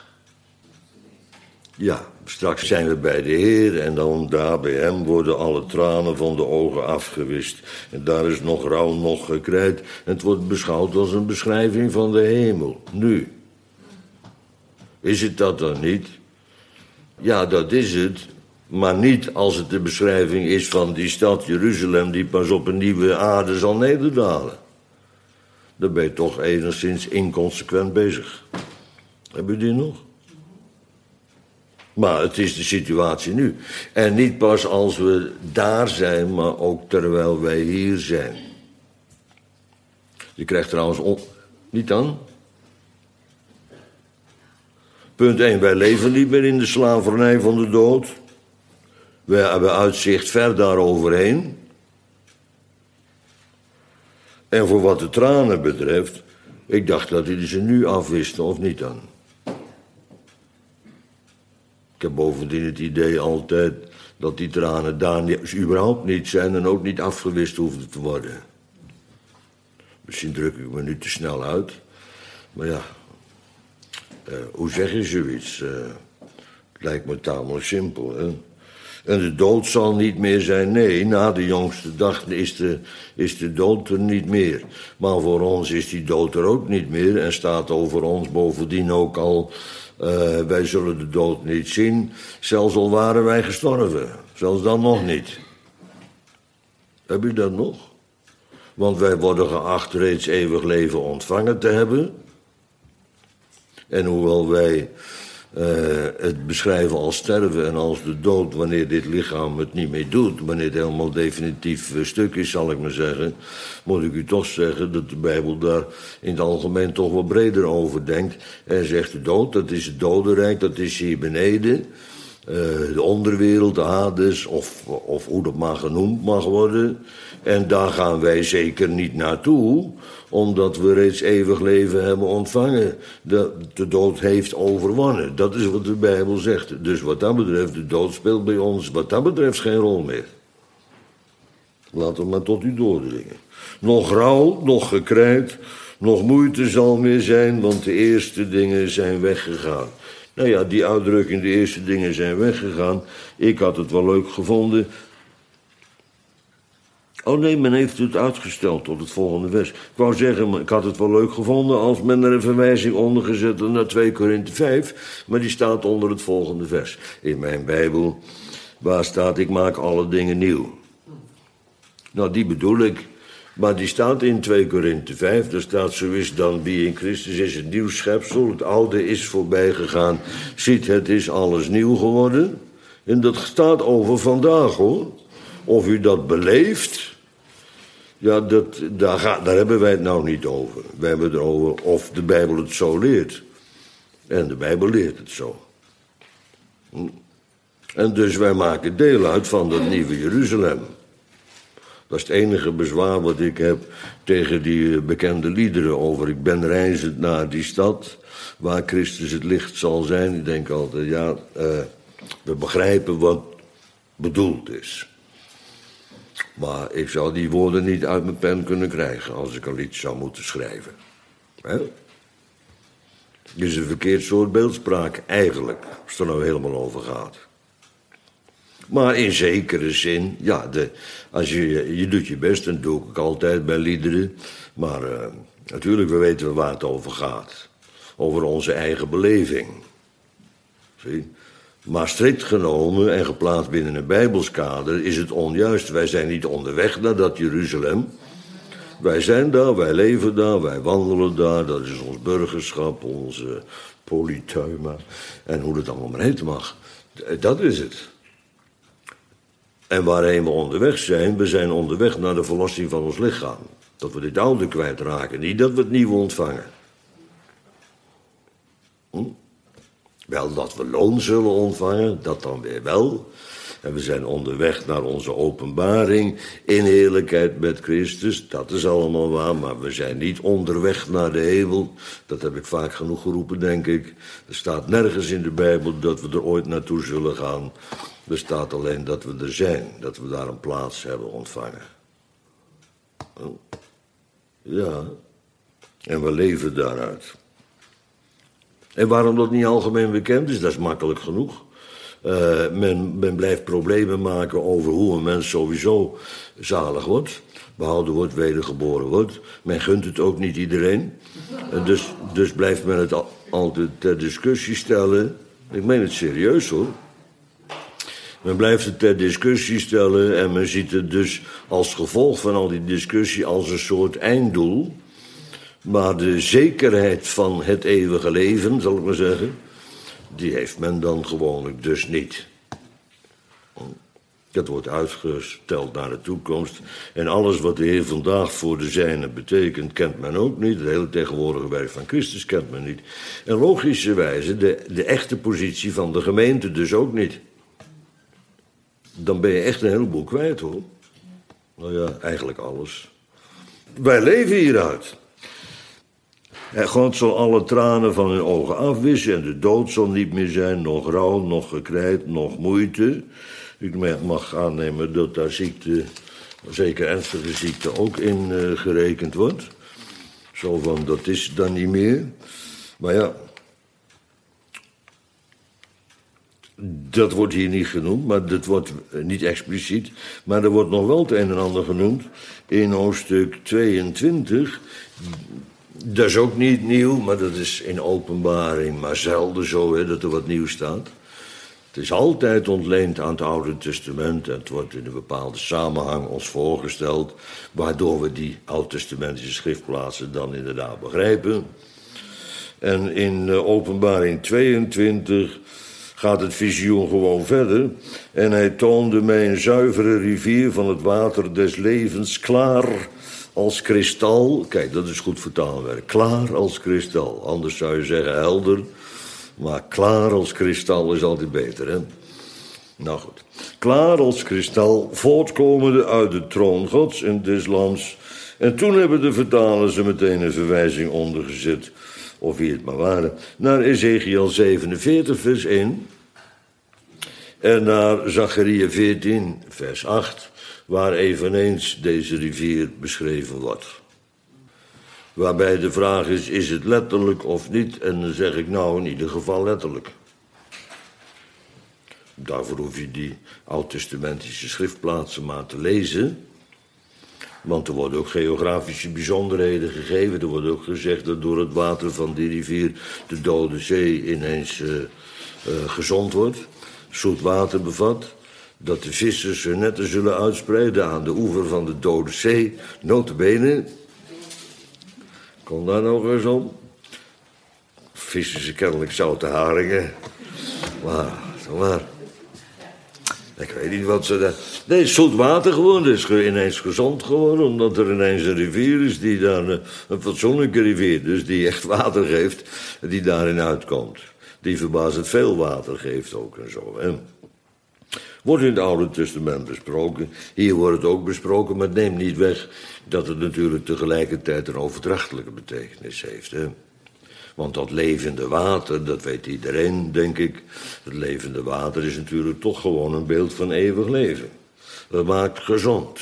Ja, straks zijn we bij de Heer en dan daar bij hem worden alle tranen van de ogen afgewist. En daar is nog rouw, nog gekrijt. En het wordt beschouwd als een beschrijving van de hemel. Nu, is het dat dan niet? Ja, dat is het. Maar niet als het de beschrijving is van die stad Jeruzalem die pas op een nieuwe aarde zal nederdalen. Dan ben je toch enigszins inconsequent bezig. Heb je die nog? Maar het is de situatie nu. En niet pas als we daar zijn, maar ook terwijl wij hier zijn. Je krijgt trouwens... On... Niet dan? Punt één. Wij leven niet meer in de slavernij van de dood. Wij hebben uitzicht ver daaroverheen. En voor wat de tranen betreft... Ik dacht dat hij ze nu afwisten, of niet dan? Ik heb bovendien het idee altijd dat die tranen daar niet, überhaupt niet zijn en ook niet afgewist hoefden te worden. Misschien druk ik me nu te snel uit. Maar ja, uh, hoe zeg je zoiets? Uh, het lijkt me tamelijk simpel, hè? En de dood zal niet meer zijn. Nee, na de jongste dag is de, is de dood er niet meer. Maar voor ons is die dood er ook niet meer. En staat over ons bovendien ook al... Uh, wij zullen de dood niet zien, zelfs al waren wij gestorven. Zelfs dan nog niet. Heb u dat nog? Want wij worden geacht reeds eeuwig leven ontvangen te hebben. En hoewel wij uh, het beschrijven als sterven en als de dood, wanneer dit lichaam het niet meer doet, wanneer het helemaal definitief uh, stuk is, zal ik maar zeggen, moet ik u toch zeggen dat de Bijbel daar in het algemeen toch wat breder over denkt. En zegt de dood, dat is het dodenrijk, dat is hier beneden. Uh, de onderwereld, de Hades, of, of hoe dat maar genoemd mag worden. En daar gaan wij zeker niet naartoe, omdat we reeds eeuwig leven hebben ontvangen. De, de dood heeft overwonnen. Dat is wat de Bijbel zegt. Dus wat dat betreft, de dood speelt bij ons wat dat betreft geen rol meer. Laat het maar tot u doordringen. Nog rouw, nog gekrijt, nog moeite zal meer zijn, want de eerste dingen zijn weggegaan. Nou ja, die uitdrukking, de eerste dingen zijn weggegaan. Ik had het wel leuk gevonden. Oh nee, men heeft het uitgesteld tot het volgende vers. Ik wou zeggen, ik had het wel leuk gevonden als men er een verwijzing onder gezet had naar twee Korinthe vijf. Maar die staat onder het volgende vers. In mijn Bijbel, waar staat, ik maak alle dingen nieuw. Nou, die bedoel ik. Maar die staat in twee Korinthe vijf. Daar staat, zo is dan wie in Christus is een nieuw schepsel. Het oude is voorbij gegaan. Ziet, het is alles nieuw geworden. En dat staat over vandaag, hoor. Of u dat beleeft, ja, dat, daar, ga, daar hebben wij het nou niet over. Wij hebben het erover of de Bijbel het zo leert. En de Bijbel leert het zo. En dus wij maken deel uit van dat nieuwe Jeruzalem. Dat is het enige bezwaar wat ik heb tegen die bekende liederen over... ik ben reizend naar die stad waar Christus het licht zal zijn. Ik denk altijd, ja, uh, we begrijpen wat bedoeld is. Maar ik zou die woorden niet uit mijn pen kunnen krijgen als ik al iets zou moeten schrijven. Hè? Het is een verkeerd soort beeldspraak eigenlijk, als het er nou helemaal over gaat. Maar in zekere zin, ja, de, als je, je doet je best, en doe ik altijd bij liederen. Maar uh, natuurlijk, we weten waar het over gaat. Over onze eigen beleving. Zie? Maar strikt genomen en geplaatst binnen een bijbelskader is het onjuist. Wij zijn niet onderweg naar dat Jeruzalem. Wij zijn daar, wij leven daar, wij wandelen daar. Dat is ons burgerschap, onze polyteuma. En hoe het allemaal maar heten mag. Dat is het. En waarheen we onderweg zijn, we zijn onderweg naar de verlossing van ons lichaam. Dat we dit oude kwijtraken, niet dat we het nieuwe ontvangen. Hm? Wel dat we loon zullen ontvangen, dat dan weer wel. En we zijn onderweg naar onze openbaring in heerlijkheid met Christus. Dat is allemaal waar, maar we zijn niet onderweg naar de hemel. Dat heb ik vaak genoeg geroepen, denk ik. Er staat nergens in de Bijbel dat we er ooit naartoe zullen gaan. Er staat alleen dat we er zijn, dat we daar een plaats hebben ontvangen. Ja, en we leven daaruit. En waarom dat niet algemeen bekend is, dat is makkelijk genoeg. Uh, men, men blijft problemen maken over hoe een mens sowieso zalig wordt, behouden wordt, wedergeboren wordt. Men gunt het ook niet iedereen. Uh, dus, dus blijft men het al, altijd ter discussie stellen. Ik meen het serieus hoor. Men blijft het ter discussie stellen en men ziet het dus als gevolg van al die discussie als een soort einddoel. Maar de zekerheid van het eeuwige leven, zal ik maar zeggen, die heeft men dan gewoonlijk dus niet. Dat wordt uitgesteld naar de toekomst. En alles wat de Heer vandaag voor de zijnen betekent, kent men ook niet. Het hele tegenwoordige werk van Christus kent men niet. En logischerwijze de, de echte positie van de gemeente dus ook niet. Dan ben je echt een heleboel kwijt, hoor. Nou ja, eigenlijk alles. Wij leven hieruit. En God zal alle tranen van hun ogen afwissen en de dood zal niet meer zijn, nog rouw, nog gekrijt, nog moeite. Ik mag aannemen dat daar ziekte, zeker ernstige ziekte, ook in uh, gerekend wordt. Zo van, dat is dan niet meer. Maar ja, dat wordt hier niet genoemd, maar dat wordt niet expliciet. Maar er wordt nog wel het een en ander genoemd in hoofdstuk tweeëntwintig. Dat is ook niet nieuw, maar dat is in Openbaring maar zelden zo, hè, dat er wat nieuws staat. Het is altijd ontleend aan het Oude Testament en het wordt in een bepaalde samenhang ons voorgesteld, waardoor we die Oud-testamentische schriftplaatsen dan inderdaad begrijpen. En in Openbaring tweeëntwintig gaat het visioen gewoon verder. En hij toonde mij een zuivere rivier van het water des levens, klaar als kristal. Kijk, dat is goed vertaalwerk. Klaar als kristal. Anders zou je zeggen helder. Maar klaar als kristal is altijd beter, hè? Nou goed. Klaar als kristal, voortkomende uit de troon Gods en des Lams. En toen hebben de vertalers er meteen een verwijzing onder gezet, of wie het maar waren, naar Ezechiel zevenenveertig, vers één. En naar Zacharia veertien, vers acht, waar eveneens deze rivier beschreven wordt. Waarbij de vraag is, is het letterlijk of niet? En dan zeg ik nou, in ieder geval letterlijk. Daarvoor hoef je die oud-testamentische schriftplaatsen maar te lezen. Want er worden ook geografische bijzonderheden gegeven. Er wordt ook gezegd dat door het water van die rivier de Dode Zee ineens uh, uh, gezond wordt. Zoet water bevat. Dat de vissers hun netten zullen uitspreiden aan de oever van de Dode Zee. Nota bene. Kom daar nog eens om. Vissen ze kennelijk zoute haringen. Maar, maar. Ik weet niet wat ze daar... Nee, zoet water gewoon. Het is ineens gezond geworden, omdat er ineens een rivier is die daar... Een fatsoenlijke rivier, dus die echt water geeft, die daarin uitkomt. Die verbazend veel water geeft ook en zo, hè. Wordt in het Oude Testament besproken. Hier wordt het ook besproken, maar het neemt niet weg dat het natuurlijk tegelijkertijd een overdrachtelijke betekenis heeft, hè. Want dat levende water, dat weet iedereen, denk ik. Het levende water is natuurlijk toch gewoon een beeld van eeuwig leven. Dat maakt gezond.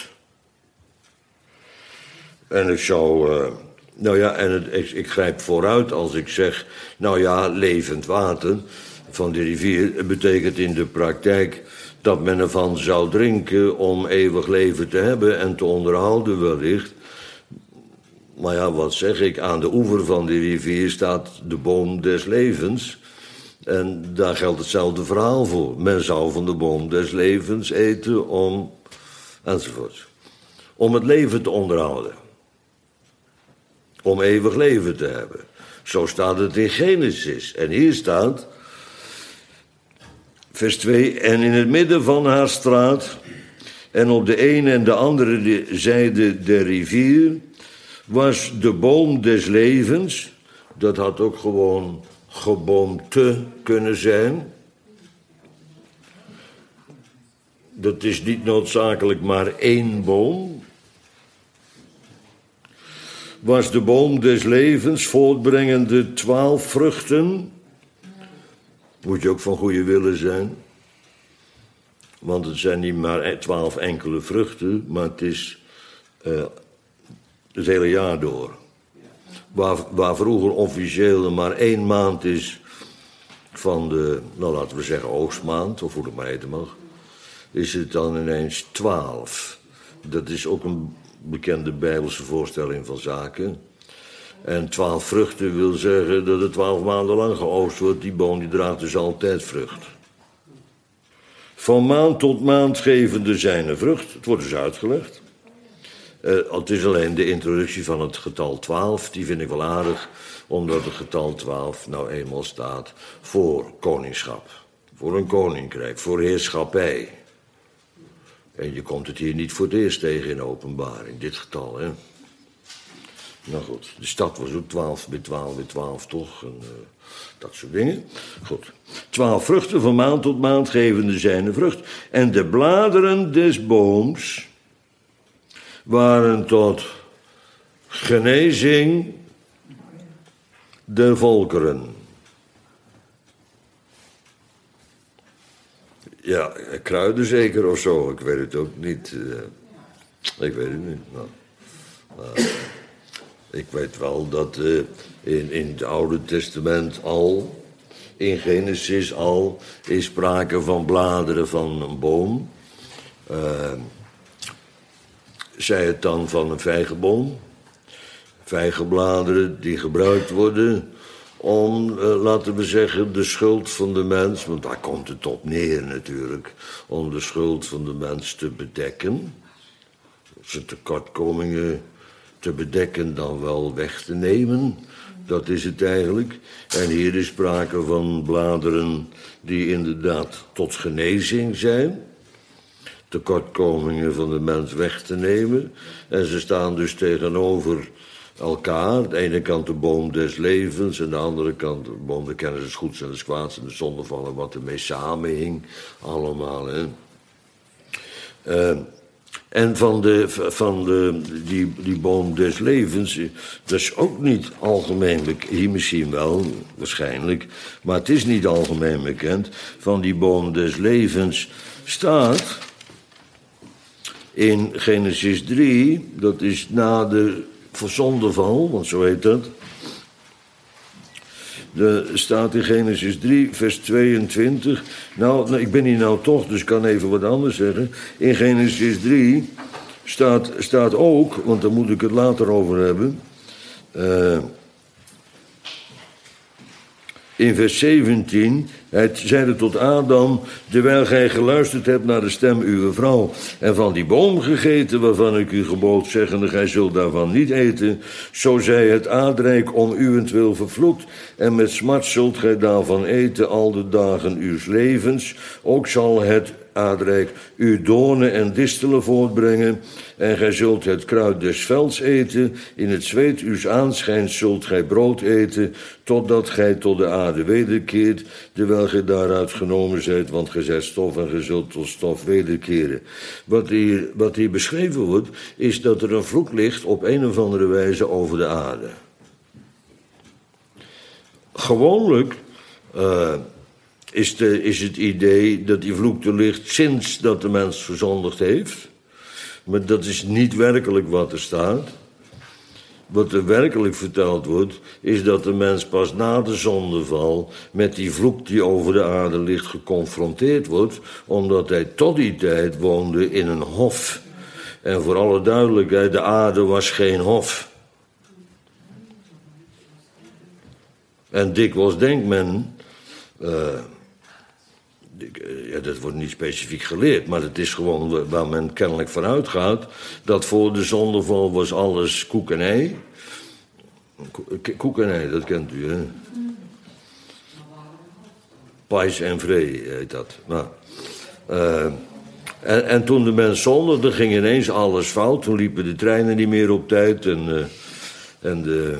En ik zou... Uh, nou ja, en het, ik, ik grijp vooruit als ik zeg... Nou ja, levend water van de rivier... Het betekent in de praktijk dat men ervan zou drinken... om eeuwig leven te hebben en te onderhouden wellicht. Maar ja, wat zeg ik? Aan de oever van de rivier staat de boom des levens. En daar geldt hetzelfde verhaal voor. Men zou van de boom des levens eten om... enzovoort. Om het leven te onderhouden. Om eeuwig leven te hebben. Zo staat het in Genesis. En hier staat... vers twee... En in het midden van haar straat... en op de ene en de andere zijde der rivier... was de boom des levens... dat had ook gewoon geboomte kunnen zijn... Dat is niet noodzakelijk maar één boom. Was de boom des levens voortbrengende twaalf vruchten. Moet je ook van goede willen zijn. Want het zijn niet maar twaalf enkele vruchten, maar het is uh, het hele jaar door. Waar, waar vroeger officieel maar één maand is van de, nou laten we zeggen oogstmaand, of hoe het maar heten mag... is het dan ineens twaalf. Dat is ook een bekende Bijbelse voorstelling van zaken. En twaalf vruchten wil zeggen dat het twaalf maanden lang geoogst wordt. Die boom die draagt dus altijd vrucht. Van maand tot maand gevende zijne vrucht. Het wordt dus uitgelegd. Uh, het is alleen de introductie van het getal twaalf. Die vind ik wel aardig. Omdat het getal twaalf nou eenmaal staat voor koningschap. Voor een koninkrijk. Voor heerschappij. En je komt het hier niet voor het eerst tegen in openbaring, dit getal, hè. Nou goed, de stad was ook twaalf bij twaalf bij twaalf, toch? En, uh, dat soort dingen. Goed. Twaalf vruchten van maand tot maand gevende zijne vrucht. En de bladeren des booms waren tot genezing der volkeren. Ja, kruiden zeker of zo, ik weet het ook niet. Uh, ik weet het niet. Nou, uh, ik weet wel dat uh, in, in het Oude Testament al, in Genesis al, is sprake van bladeren van een boom. Uh, zij het dan van een vijgenboom. Vijgenbladeren die gebruikt worden... om, uh, laten we zeggen, de schuld van de mens... want daar komt het op neer natuurlijk... om de schuld van de mens te bedekken. Zijn tekortkomingen te bedekken dan wel weg te nemen. Dat is het eigenlijk. En hier is sprake van bladeren die inderdaad tot genezing zijn... tekortkomingen van de mens weg te nemen. En ze staan dus tegenover... elkaar, aan de ene kant de boom des levens... en aan de andere kant de boom de kennis des goeds en des kwaads... en de zondevallen, wat ermee samenhing, allemaal. Hè. Uh, en van, de, van de, die, die boom des levens... dat is ook niet algemeen bekend, hier misschien wel, waarschijnlijk... maar het is niet algemeen bekend. Van die boom des levens staat... in Genesis drie, dat is na de... voor zondeval, want zo heet dat. Er staat in Genesis drie, vers tweeëntwintig. Nou, nou, ik ben hier nou toch, dus ik kan even wat anders zeggen. In Genesis drie staat, staat ook, want daar moet ik het later over hebben... Uh, in vers zeventien, hij zeide tot Adam... terwijl gij geluisterd hebt naar de stem uw vrouw... en van die boom gegeten waarvan ik u gebood... zeggende, gij zult daarvan niet eten... zo zij het aardrijk om uwentwil vervloekt... en met smart zult gij daarvan eten al de dagen uws levens... ook zal het aardrijk u doornen en distelen voortbrengen... en gij zult het kruid des velds eten... in het zweet uws aanschijns zult gij brood eten... totdat gij tot de aarde wederkeert... terwijl gij daaruit genomen zijt... want gij zijt stof en gij zult tot stof wederkeren. Wat hier, wat hier beschreven wordt... is dat er een vloek ligt op een of andere wijze over de aarde. gewoonlijk uh, is, de, is het idee dat die vloek er ligt sinds dat de mens verzondigd heeft. Maar dat is niet werkelijk wat er staat. Wat er werkelijk verteld wordt, is dat de mens pas na de zondeval met die vloek die over de aarde ligt geconfronteerd wordt, omdat hij tot die tijd woonde in een hof. En voor alle duidelijkheid, de aarde was geen hof. En dikwijls denkt men, uh, ja, dat wordt niet specifiek geleerd, maar het is gewoon waar men kennelijk van uitgaat, dat voor de zondeval was alles koek en ei. Koek en ei, dat kent u, hè? Pais en vree heet dat. Nou, uh, en, en toen de mens zondigde, ging ineens alles fout. Toen liepen de treinen niet meer op tijd en, uh, en de...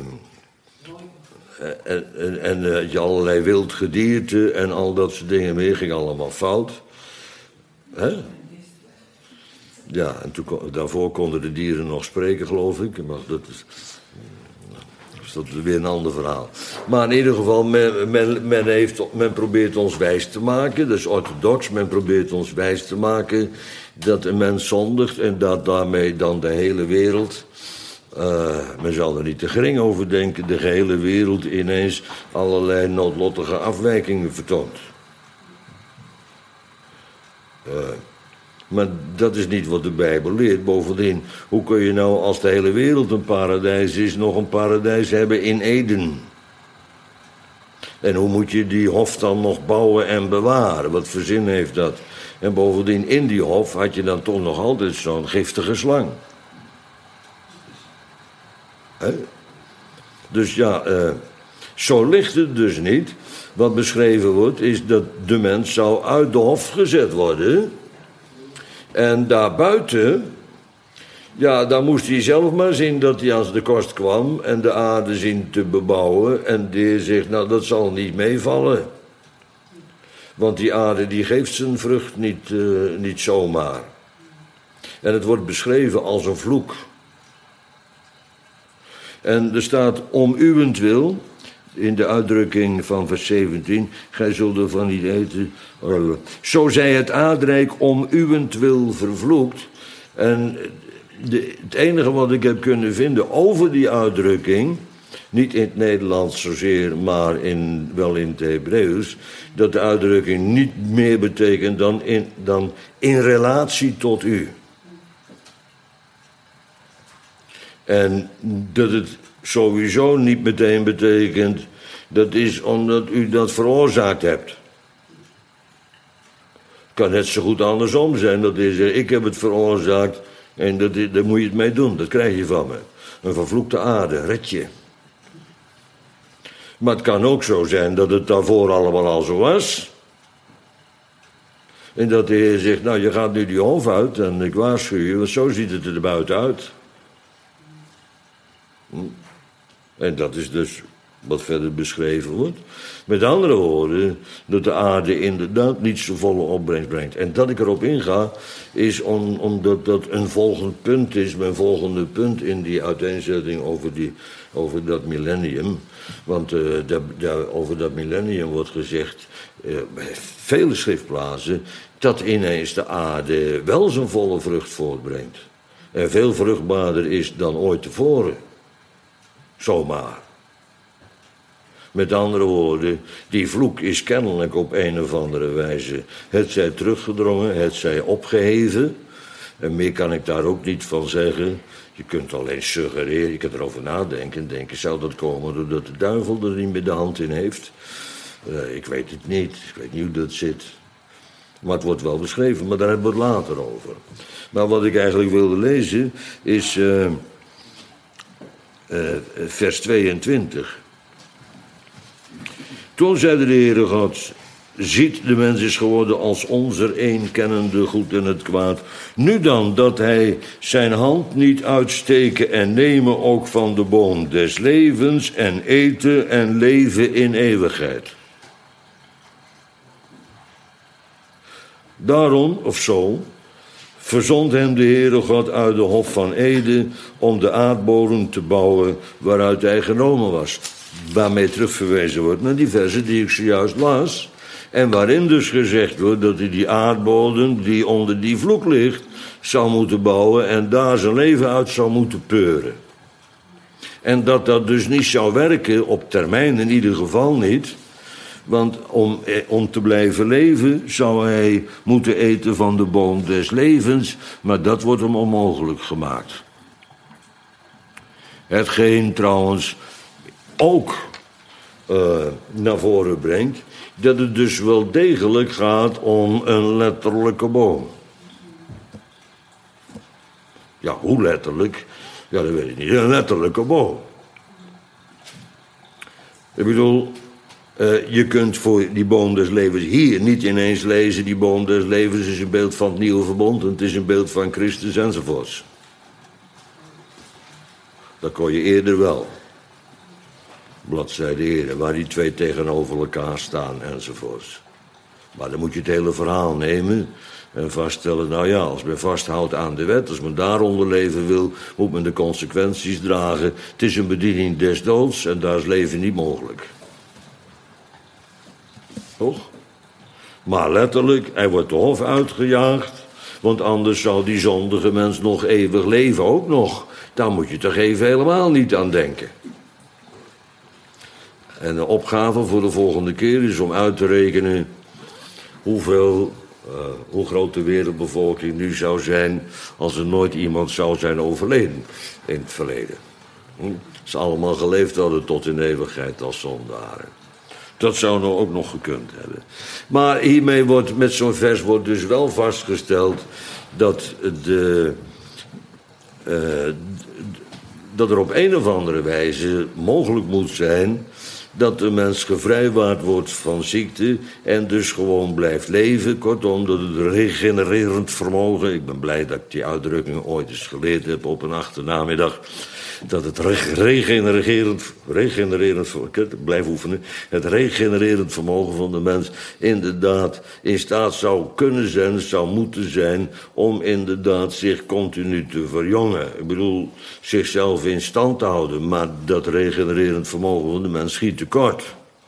En, en, en uh, je allerlei wild gedierte en al dat soort dingen meer ging allemaal fout. Hè? Ja, en toen, daarvoor konden de dieren nog spreken, geloof ik. Maar dat is, dat is weer een ander verhaal. Maar in ieder geval, men, men, men, heeft, men probeert ons wijs te maken. Dat is orthodox. Men probeert ons wijs te maken dat een mens zondigt en dat daarmee dan de hele wereld... Uh, men zal er niet te gering over denken, de gehele wereld ineens allerlei noodlottige afwijkingen vertoont. Uh, maar dat is niet wat de Bijbel leert. Bovendien, hoe kun je nou als de hele wereld een paradijs is, nog een paradijs hebben in Eden? En hoe moet je die hof dan nog bouwen en bewaren? Wat voor zin heeft dat? En bovendien, in die hof had je dan toch nog altijd zo'n giftige slang. He? Dus ja, uh, zo ligt het dus niet. Wat beschreven wordt is dat de mens zou uit de hof gezet worden. En daarbuiten, ja, dan moest hij zelf maar zien dat hij aan de kost kwam en de aarde zien te bebouwen. En de Heer zegt, nou dat zal niet meevallen. Want die aarde die geeft zijn vrucht niet, uh, niet zomaar. En het wordt beschreven als een vloek. En er staat om uwentwil, in de uitdrukking van vers zeventien... gij zult ervan niet eten. Zo zij het aardrijk om uwentwil vervloekt. En de, het enige wat ik heb kunnen vinden over die uitdrukking... niet in het Nederlands zozeer, maar in, wel in het Hebreeuws... dat de uitdrukking niet meer betekent dan in, dan in relatie tot u. En dat het sowieso niet meteen betekent, dat is omdat u dat veroorzaakt hebt. Het kan net zo goed andersom zijn, dat is, ik heb het veroorzaakt en dat, daar moet je het mee doen, dat krijg je van me. Een vervloekte aarde, red je. Maar het kan ook zo zijn dat het daarvoor allemaal al zo was. En dat de Heer zegt, nou je gaat nu die hof uit en ik waarschuw je, want zo ziet het er buiten uit. En dat is dus wat verder beschreven wordt. Met andere woorden, dat de aarde inderdaad niet zijn volle opbrengst brengt. En dat ik erop inga, is om, omdat dat een volgend punt is, mijn volgende punt in die uiteenzetting over, die, over dat millennium. Want uh, daar, daar, over dat millennium wordt gezegd, uh, bij vele schriftplaatsen, dat ineens de aarde wel zijn volle vrucht voortbrengt. En veel vruchtbaarder is dan ooit tevoren. Zomaar. Met andere woorden, die vloek is kennelijk op een of andere wijze het zij teruggedrongen, het zij opgeheven. En meer kan ik daar ook niet van zeggen. Je kunt alleen suggereren, je kunt erover nadenken en denken, zou dat komen doordat de duivel er niet meer de hand in heeft? Uh, ik weet het niet, ik weet niet hoe dat zit. Maar het wordt wel beschreven, maar daar hebben we het later over. Maar wat ik eigenlijk wilde lezen is uh, uh, vers tweeëntwintig. Toen zei de Heere God, ziet, de mens is geworden als ons er een kennende goed en het kwaad. Nu dan, dat hij zijn hand niet uitsteken en nemen ook van de boom des levens en eten en leven in eeuwigheid. Daarom, of zo, verzond hem de Heere God uit de hof van Eden om de aardbodem te bouwen waaruit hij genomen was. waarmee terugverwezen wordt naar die versen die ik zojuist las. En waarin dus gezegd wordt dat hij die aardbodem die onder die vloek ligt zou moeten bouwen en daar zijn leven uit zou moeten peuren. En dat dat dus niet zou werken, op termijn in ieder geval niet. Want om, om te blijven leven zou hij moeten eten van de boom des levens, maar dat wordt hem onmogelijk gemaakt. Hetgeen trouwens ook uh, naar voren brengt dat het dus wel degelijk gaat om een letterlijke boom. Ja, hoe letterlijk? Ja, dat weet ik niet. Een letterlijke boom. Ik bedoel, uh, je kunt voor die boom des levens hier niet ineens lezen, die boom des levens is een beeld van het nieuwe verbond en het is een beeld van Christus enzovoorts. Dat kon je eerder wel. Bladzijde eerder, waar die twee tegenover elkaar staan enzovoorts. Maar dan moet je het hele verhaal nemen en vaststellen, nou ja, als men vasthoudt aan de wet, als men daaronder leven wil, moet men de consequenties dragen. Het is een bediening des doods en daar is leven niet mogelijk. Toch? Maar letterlijk, hij wordt de hof uitgejaagd, want anders zou die zondige mens nog eeuwig leven ook nog. Daar moet je toch even helemaal niet aan denken. En de opgave voor de volgende keer is om uit te rekenen hoeveel, uh, hoe groot de wereldbevolking nu zou zijn als er nooit iemand zou zijn overleden in het verleden. Hm? Ze allemaal geleefd hadden tot in eeuwigheid als zondaren. Dat zou nou ook nog gekund hebben. Maar hiermee wordt, met zo'n vers wordt dus wel vastgesteld dat de... Uh, dat er op een of andere wijze mogelijk moet zijn dat de mens gevrijwaard wordt van ziekte en dus gewoon blijft leven. Kortom, dat het regenererend vermogen, ik ben blij dat ik die uitdrukking ooit eens geleerd heb op een achternamiddag, dat het regenererend, regenererend, ik blijf oefenen, het regenererend vermogen van de mens inderdaad in staat zou kunnen zijn, zou moeten zijn, om inderdaad zich continu te verjongen. Ik bedoel, zichzelf in stand te houden, maar dat regenererend vermogen van de mens schiet tekort.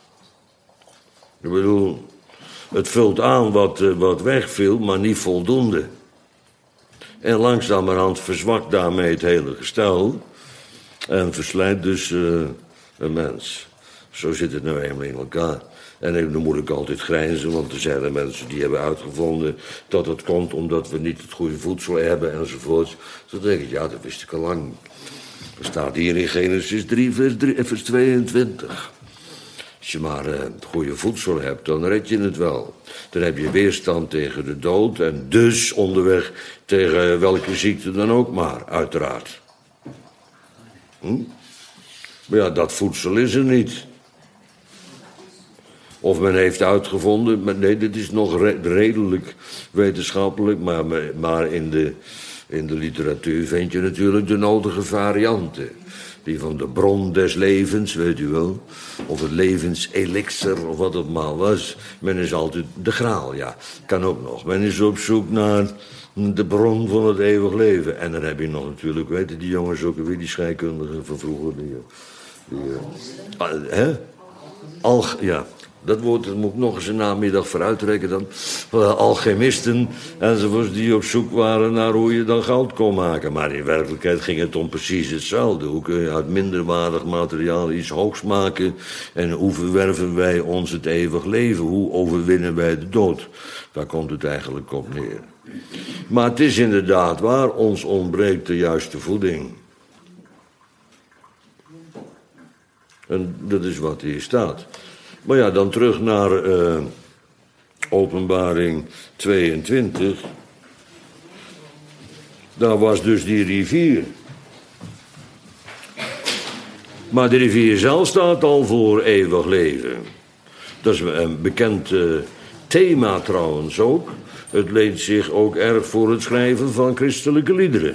Ik bedoel, het vult aan wat, wat wegviel, maar niet voldoende. En langzamerhand verzwakt daarmee het hele gestel en verslijt dus uh, een mens. Zo zit het nou eenmaal in elkaar. En dan moet ik altijd grijnzen, want er zijn er mensen die hebben uitgevonden dat het komt omdat we niet het goede voedsel hebben enzovoorts. Toen denk ik, ja, dat wist ik al lang. Er staat hier in Genesis drie, vers tweeëntwintig. Als je maar uh, het goede voedsel hebt, dan red je het wel. Dan heb je weerstand tegen de dood en dus onderweg tegen welke ziekte dan ook maar, uiteraard. Hm? Maar ja, dat voedsel is er niet. Of men heeft uitgevonden, maar nee, dit is nog redelijk wetenschappelijk, maar, maar in, de, in de literatuur vind je natuurlijk de nodige varianten. Die van de bron des levens, weet u wel. Of het levenselixer, of wat het maar was. Men is altijd de graal, ja. Kan ook nog. Men is op zoek naar de bron van het eeuwig leven. En dan heb je nog natuurlijk, weten die jongens ook weer, die scheikundigen van vroeger. Die, die, uh, hè? Alg, ja. Dat woord dat moet ik nog eens een namiddag vooruittrekken dan. Uh, alchemisten enzovoorts die op zoek waren naar hoe je dan goud kon maken. Maar in werkelijkheid ging het om precies hetzelfde. Hoe kun je uit minderwaardig materiaal iets hoogs maken? En hoe verwerven wij ons het eeuwig leven? Hoe overwinnen wij de dood? Daar komt het eigenlijk op neer. Maar het is inderdaad waar, ons ontbreekt de juiste voeding. En dat is wat hier staat. Maar ja, dan terug naar uh, Openbaring tweeëntwintig. Daar was dus die rivier. Maar de rivier zelf staat al voor eeuwig leven. Dat is een bekend uh, thema trouwens ook. Het leent zich ook erg voor het schrijven van christelijke liederen.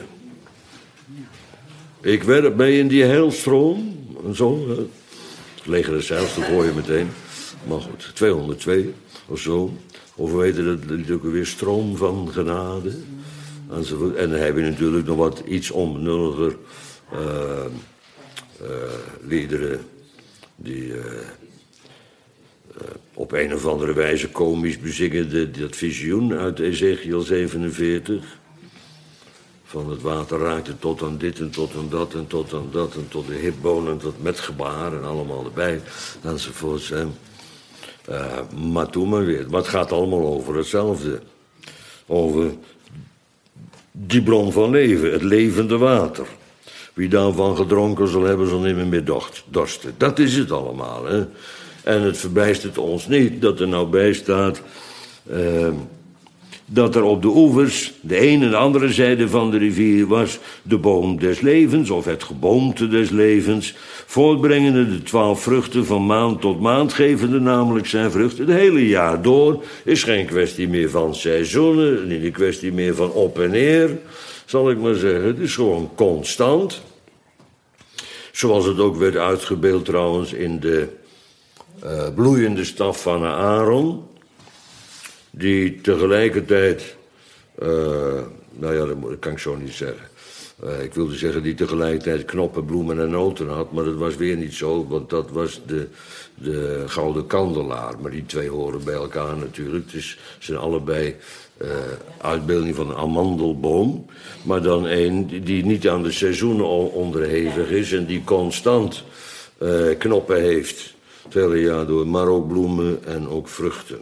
Ik werp mee in die heilstroom. En zo. Uh, Het leger des heils, dat hoor je meteen. Maar goed, tweehonderdtwee of zo. Of we weten dat het ook weer stroom van genade. Enzovoort. En dan heb je natuurlijk nog wat iets onbenulliger uh, uh, liederen. die uh, uh, op een of andere wijze komisch bezingen de, dat visioen uit Ezekiel zevenenveertig. Van het water raakte tot aan dit en tot aan dat en tot aan dat en tot de hipboon en tot met gebaar en allemaal erbij enzovoorts. Hè. Uh, maar toen maar weer. Maar het gaat allemaal over hetzelfde. Over die bron van leven, het levende water. Wie daarvan gedronken zal hebben, zal niet meer dorsten. Dat is het allemaal. Hè. En het verbijstert ons niet dat er nou bij staat Uh, dat er op de oevers, de ene en de andere zijde van de rivier, was de boom des levens, of het geboomte des levens, voortbrengende de twaalf vruchten van maand tot maand, gevende namelijk zijn vruchten het hele jaar door. Is geen kwestie meer van seizoenen, niet een kwestie meer van op en neer, zal ik maar zeggen. Het is gewoon constant. Zoals het ook werd uitgebeeld trouwens in de uh, bloeiende staf van Aaron, die tegelijkertijd, uh, nou ja, dat kan ik zo niet zeggen. Uh, ik wilde zeggen die tegelijkertijd knoppen, bloemen en noten had, maar dat was weer niet zo, want dat was de, de gouden kandelaar. Maar die twee horen bij elkaar natuurlijk. Het is, zijn allebei uh, uitbeelding van een amandelboom, maar dan een die, die niet aan de seizoenen onderhevig is en die constant uh, knoppen heeft, het hele jaar door, maar ook bloemen en ook vruchten.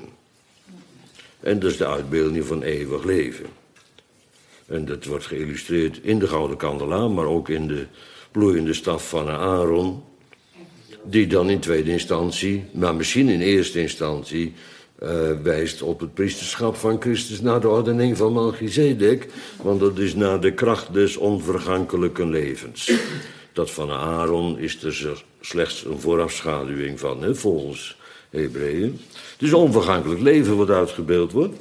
En dat is de uitbeelding van eeuwig leven. En dat wordt geïllustreerd in de gouden kandelaar, maar ook in de bloeiende staf van Aaron, die dan in tweede instantie, maar misschien in eerste instantie, uh, wijst op het priesterschap van Christus naar de ordening van Melchizedek, want dat is naar de kracht des onvergankelijke levens. Dat van Aaron is er slechts een voorafschaduwing van, hè, volgens Hebreeën. Het is onvergankelijk leven wat uitgebeeld wordt.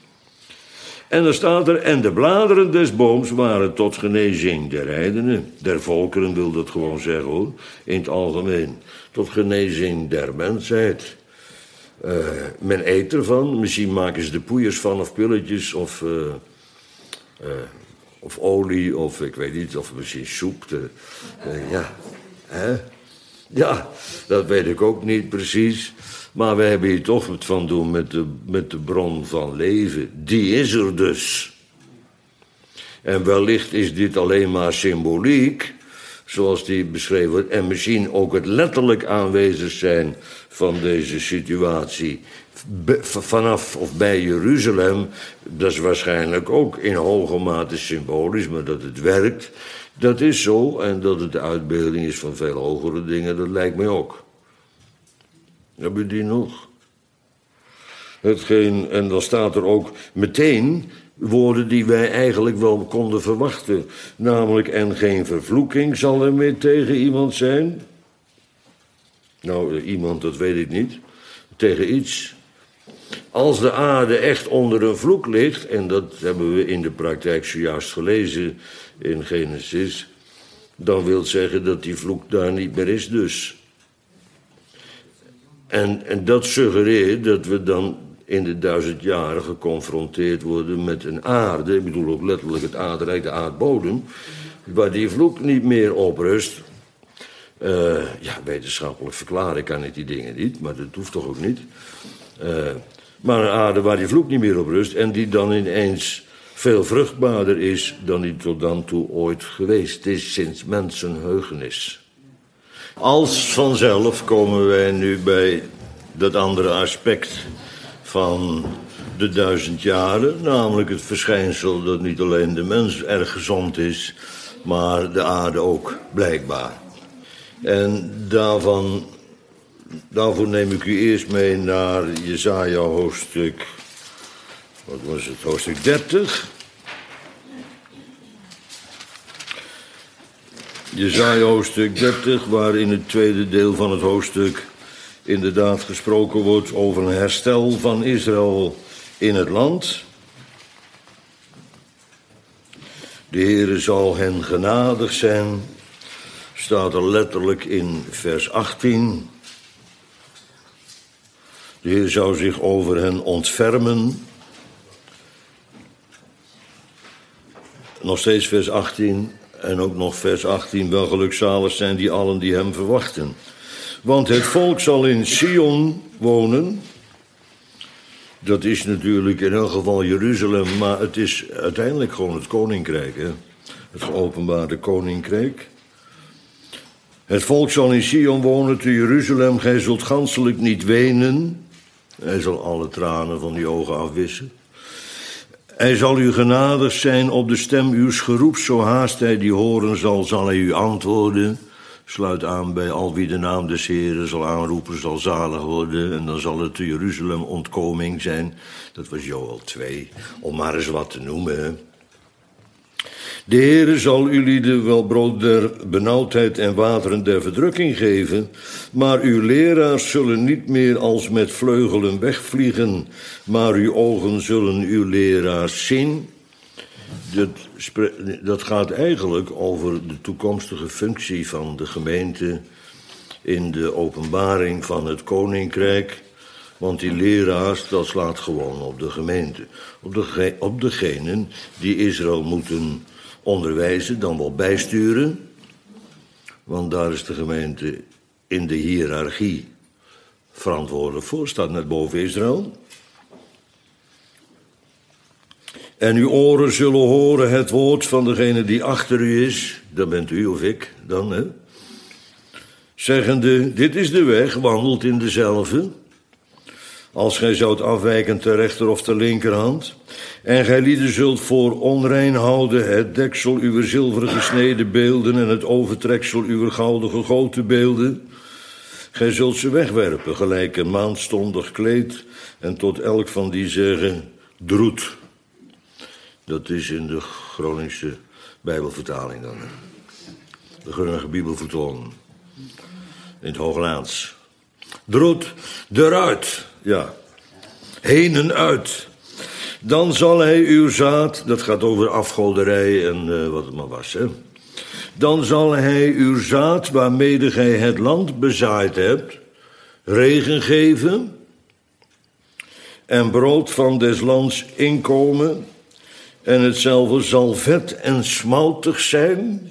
En dan staat er, en de bladeren des booms waren tot genezing der heidenen. Der volkeren wil dat gewoon zeggen hoor, in het algemeen. Tot genezing der mensheid. Uh, men eet ervan, misschien maken ze er poeiers van of pilletjes of, uh, uh, of olie of ik weet niet, of misschien soep. De, uh, ja, hè? Ja, dat weet ik ook niet precies. Maar we hebben hier toch wat van doen met de, met de bron van leven. Die is er dus. En wellicht is dit alleen maar symboliek, zoals die beschreven wordt. En misschien ook het letterlijk aanwezig zijn van deze situatie Be, vanaf of bij Jeruzalem. Dat is waarschijnlijk ook in hoge mate symbolisch, maar dat het werkt. Dat is zo, en dat het de uitbeelding is van veel hogere dingen, dat lijkt mij ook. Hebben we die nog? Hetgeen, en dan staat er ook meteen woorden die wij eigenlijk wel konden verwachten. Namelijk, en geen vervloeking zal er meer tegen iemand zijn. Nou, iemand, dat weet ik niet. Tegen iets. Als de aarde echt onder een vloek ligt, en dat hebben we in de praktijk zojuist gelezen in Genesis, dan wil het zeggen dat die vloek daar niet meer is dus. En, en dat suggereert dat we dan in de duizend jaren geconfronteerd worden met een aarde, ik bedoel ook letterlijk het aardrijk, de aardbodem, waar die vloek niet meer op rust. Uh, ja, wetenschappelijk verklaren kan ik die dingen niet, maar dat hoeft toch ook niet. Uh, maar een aarde waar die vloek niet meer op rust en die dan ineens veel vruchtbaarder is dan die tot dan toe ooit geweest is sinds mensenheugenis. Als vanzelf komen wij nu bij dat andere aspect van de duizend jaren, namelijk het verschijnsel dat niet alleen de mens erg gezond is, maar de aarde ook, blijkbaar. En daarvan, daarvoor neem ik u eerst mee naar Jesaja hoofdstuk, wat was het, hoofdstuk dertig. Jesaja hoofdstuk dertig, waar in het tweede deel van het hoofdstuk inderdaad gesproken wordt over een herstel van Israël in het land. De Heere zal hen genadig zijn, staat er letterlijk in vers achttien. De Heer zou zich over hen ontfermen. Nog steeds vers achttien en ook nog vers achttien. Wel gelukzalig zijn die allen die hem verwachten. Want het volk zal in Sion wonen. Dat is natuurlijk in elk geval Jeruzalem, maar het is uiteindelijk gewoon het koninkrijk, hè? Het geopenbaarde koninkrijk. Het volk zal in Sion wonen, te Jeruzalem, gij zult ganselijk niet wenen. Hij zal alle tranen van die ogen afwissen. Hij zal u genadig zijn op de stem uws geroeps, zo haast hij die horen zal, zal hij u antwoorden. Sluit aan bij al wie de naam des Heren zal aanroepen, zal zalig worden. En dan zal het te Jeruzalem ontkoming zijn. Dat was Joël twee, om maar eens wat te noemen, hè. De Heere zal ulieden wel brood der benauwdheid en wateren der verdrukking geven, maar uw leraars zullen niet meer als met vleugelen wegvliegen, maar uw ogen zullen uw leraars zien. Dat, dat gaat eigenlijk over de toekomstige functie van de gemeente in de openbaring van het koninkrijk, want die leraars, dat slaat gewoon op de gemeente, op, de, op degenen die Israël moeten onderwijzen, dan wel bijsturen, want daar is de gemeente in de hiërarchie verantwoordelijk voor, staat net boven Israël. En uw oren zullen horen het woord van degene die achter u is, dat bent u of ik dan, hè, zeggende, dit is de weg, wandelt in dezelfde. Als gij zoudt afwijken ter rechter of ter linkerhand, en gij lieden zult voor onrein houden het deksel uw zilveren gesneden beelden en het overtreksel uw gouden gegoten beelden. Gij zult ze wegwerpen, gelijk een maandstondig kleed, en tot elk van die zeggen, droet. Dat is in de Groningse Bijbelvertaling dan. De Groningse Bibelvertaling. In het Hooglaans. Droet, eruit. Ja. Heen en uit. Dan zal hij uw zaad, dat gaat over afgoderij en uh, wat het maar was, hè. Dan zal hij uw zaad, waarmede gij het land bezaaid hebt, regen geven en brood van des lands inkomen, en hetzelfde zal vet en smaltig zijn.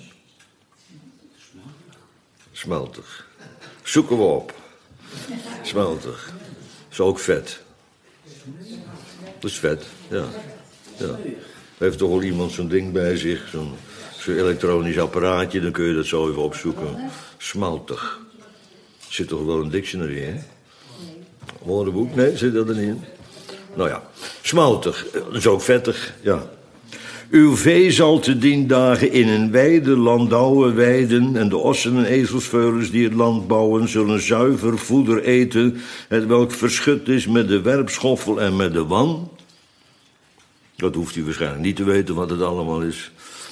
Smaltig. Zoeken we op. Smaltig. Is ook vet. Dat is vet, ja. ja. Heeft toch wel iemand zo'n ding bij zich, zo'n zo'n elektronisch apparaatje, dan kun je dat zo even opzoeken. Smaltig. Zit toch wel een dictionary, hè? Woordenboek? Nee, zit dat er niet in? Nou ja, smaltig. Dat is ook vettig, ja. Uw vee zal te dien dagen in een weide landouwen weiden, en de ossen en ezelsveulens die het land bouwen zullen zuiver voeder eten, het welk verschut is met de werpschoffel en met de wan. Dat hoeft u waarschijnlijk niet te weten wat het allemaal is.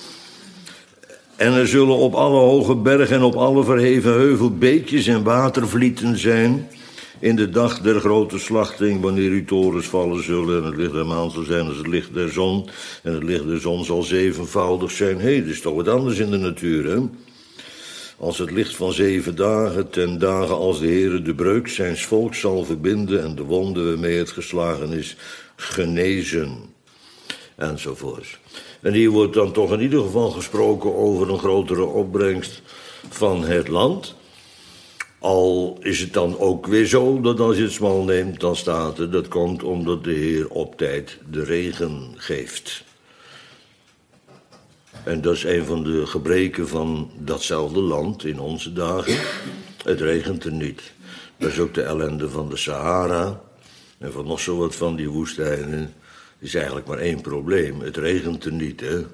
En er zullen op alle hoge bergen en op alle verheven heuvel beekjes en watervlieten zijn, in de dag der grote slachting, wanneer uw torens vallen zullen, en het licht der maan zal zijn als het licht der zon, en het licht der zon zal zevenvoudig zijn. Hé, hey, dat is toch wat anders in de natuur, hè? Als het licht van zeven dagen, ten dagen als de Heere de breuk zijns volks zal verbinden, en de wonden waarmee het geslagen is, genezen, enzovoort. En hier wordt dan toch in ieder geval gesproken over een grotere opbrengst van het land. Al is het dan ook weer zo dat als je het smal neemt, dan staat er, dat komt omdat de Heer op tijd de regen geeft. En dat is een van de gebreken van datzelfde land in onze dagen. Het regent er niet. Dat is ook de ellende van de Sahara en van nog zo wat van die woestijnen. Er is eigenlijk maar één probleem. Het regent er niet, hè.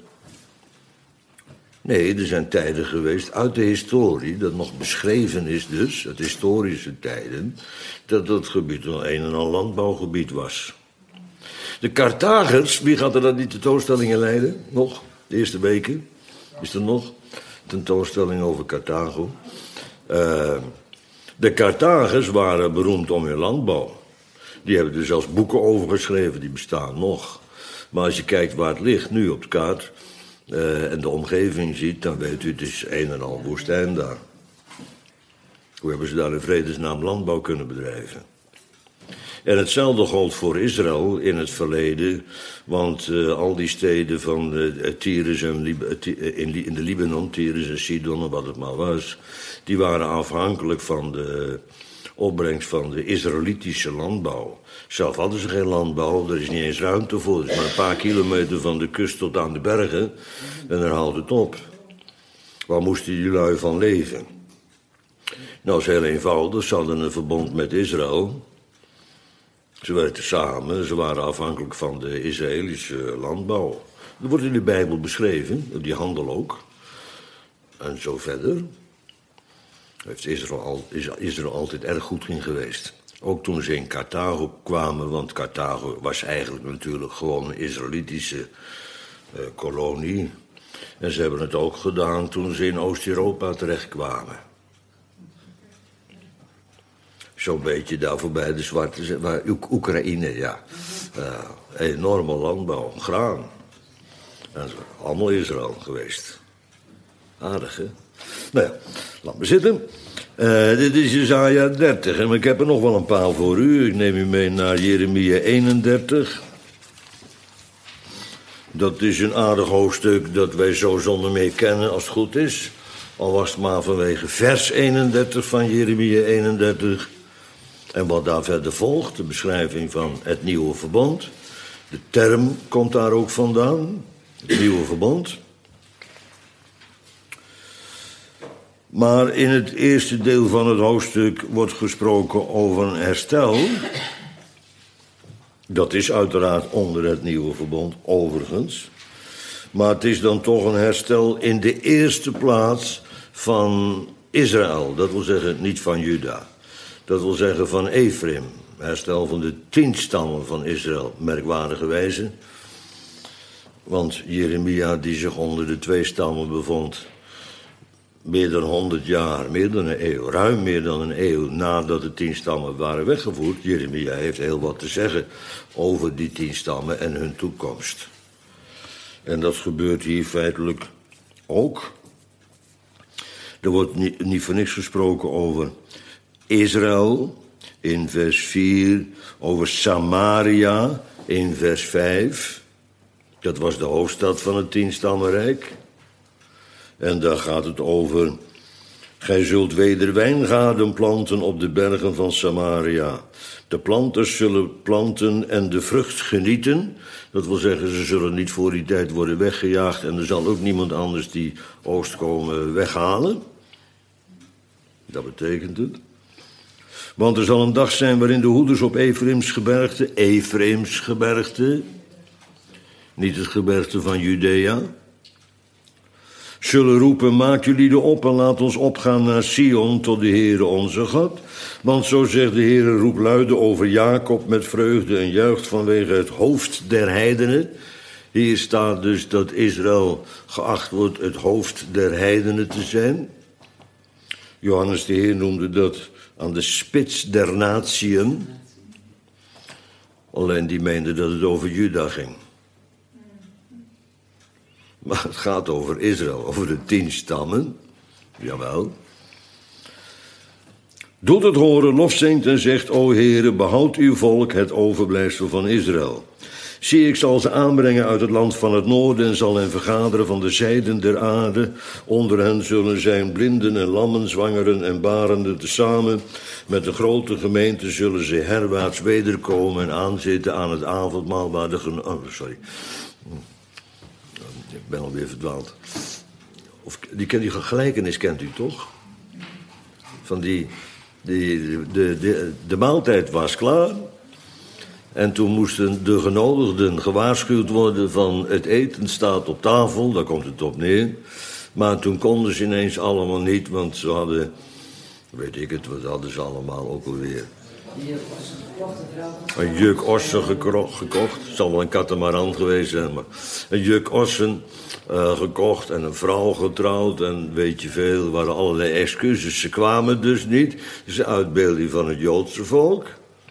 Nee, er zijn tijden geweest uit de historie, dat nog beschreven is dus, uit historische tijden, dat dat gebied een en al landbouwgebied was. De Carthagers, wie gaat er dan die tentoonstellingen leiden? Nog? De eerste weken? Is er nog? Tentoonstelling over Carthago. Uh, de Carthagers waren beroemd om hun landbouw. Die hebben er zelfs boeken over geschreven, die bestaan nog. Maar als je kijkt waar het ligt, nu op de kaart, Uh, en de omgeving ziet, dan weet u, het is een en al woestijn daar. Hoe hebben ze daar in vredesnaam landbouw kunnen bedrijven? En hetzelfde gold voor Israël in het verleden. Want uh, al die steden van uh, Tyrus en Lib- uh, in, in de Libanon, Tyrus en Sidon en wat het maar was, die waren afhankelijk van de opbrengst van de Israëlitische landbouw. Zelf hadden ze geen landbouw, er is niet eens ruimte voor. Het is maar een paar kilometer van de kust tot aan de bergen en daar houdt het op. Waar moesten die lui van leven? Nou, is heel eenvoudig. Ze hadden een verbond met Israël. Ze werkten samen, ze waren afhankelijk van de Israëlische landbouw. Dat wordt in de Bijbel beschreven, die handel ook. En zo verder. Heeft Israël, al, is Israël altijd erg goed in geweest. Ook toen ze in Carthago kwamen, want Carthago was eigenlijk natuurlijk gewoon een Israëlitische uh, kolonie. En ze hebben het ook gedaan toen ze in Oost-Europa terechtkwamen. Zo'n beetje daar voorbij de zwarte, waar Oekraïne, ja. Uh, enorme landbouw, graan. Dat is allemaal Israël geweest. Aardig, hè? Nou ja, laat me zitten. Uh, dit is Jesaja dertig en ik heb er nog wel een paar voor u. Ik neem u mee naar Jeremia eenendertig. Dat is een aardig hoofdstuk dat wij zo zonder meer kennen als het goed is. Al was het maar vanwege vers eenendertig van Jeremia eenendertig. En wat daar verder volgt, de beschrijving van het nieuwe verbond. De term komt daar ook vandaan, het nieuwe verbond. Maar in het eerste deel van het hoofdstuk wordt gesproken over een herstel. Dat is uiteraard onder het nieuwe verbond, overigens. Maar het is dan toch een herstel in de eerste plaats van Israël. Dat wil zeggen, niet van Juda. Dat wil zeggen van Ephraim. Herstel van de tien stammen van Israël, merkwaardige wijze. Want Jeremia, die zich onder de twee stammen bevond, meer dan honderd jaar, meer dan een eeuw, ruim meer dan een eeuw nadat de tien stammen waren weggevoerd. Jeremia heeft heel wat te zeggen over die tien stammen en hun toekomst. En dat gebeurt hier feitelijk ook. Er wordt niet, niet voor niks gesproken over Israël in vers vier, over Samaria in vers vijf. Dat was de hoofdstad van het tienstammenrijk. En daar gaat het over: gij zult weder wijngaarden planten op de bergen van Samaria. De planters zullen planten en de vrucht genieten. Dat wil zeggen, ze zullen niet voor die tijd worden weggejaagd en er zal ook niemand anders die oogst komen weghalen. Dat betekent het. Want er zal een dag zijn waarin de hoeders op Efraims gebergte, Efraims gebergte, niet het gebergte van Judea, zullen roepen: maak jullie er op en laat ons opgaan naar Sion tot de Heere onze God. Want zo zegt de Heere, roep luide over Jacob met vreugde en juicht vanwege het hoofd der heidenen. Hier staat dus dat Israël geacht wordt het hoofd der heidenen te zijn. Johannes de Heer noemde dat aan de spits der natieën. Alleen die meende dat het over Juda ging. Maar het gaat over Israël, over de tien stammen. Jawel. Doet het horen, lofzingt en zegt: o Heere, behoud uw volk, het overblijfsel van Israël. Zie, ik zal ze aanbrengen uit het land van het noorden en zal hen vergaderen van de zijden der aarde. Onder hen zullen zijn blinden en lammen, zwangeren en barenden tezamen. Met de grote gemeente zullen ze herwaarts wederkomen en aanzitten aan het avondmaal waar de geno- oh, sorry. Ik ben alweer verdwaald. Of, die, die gelijkenis kent u toch? Van die, die de, de, de maaltijd was klaar. En toen moesten de genodigden gewaarschuwd worden van het eten staat op tafel, daar komt het op neer. Maar toen konden ze ineens allemaal niet, want ze hadden, weet ik het, wat hadden ze allemaal ook alweer? Een juk ossen gekocht. Het zal wel een katamaran geweest zijn, maar een juk ossen uh, gekocht en een vrouw getrouwd en weet je veel, er waren allerlei excuses. Ze kwamen dus niet. Dat is een uitbeelding van het Joodse volk.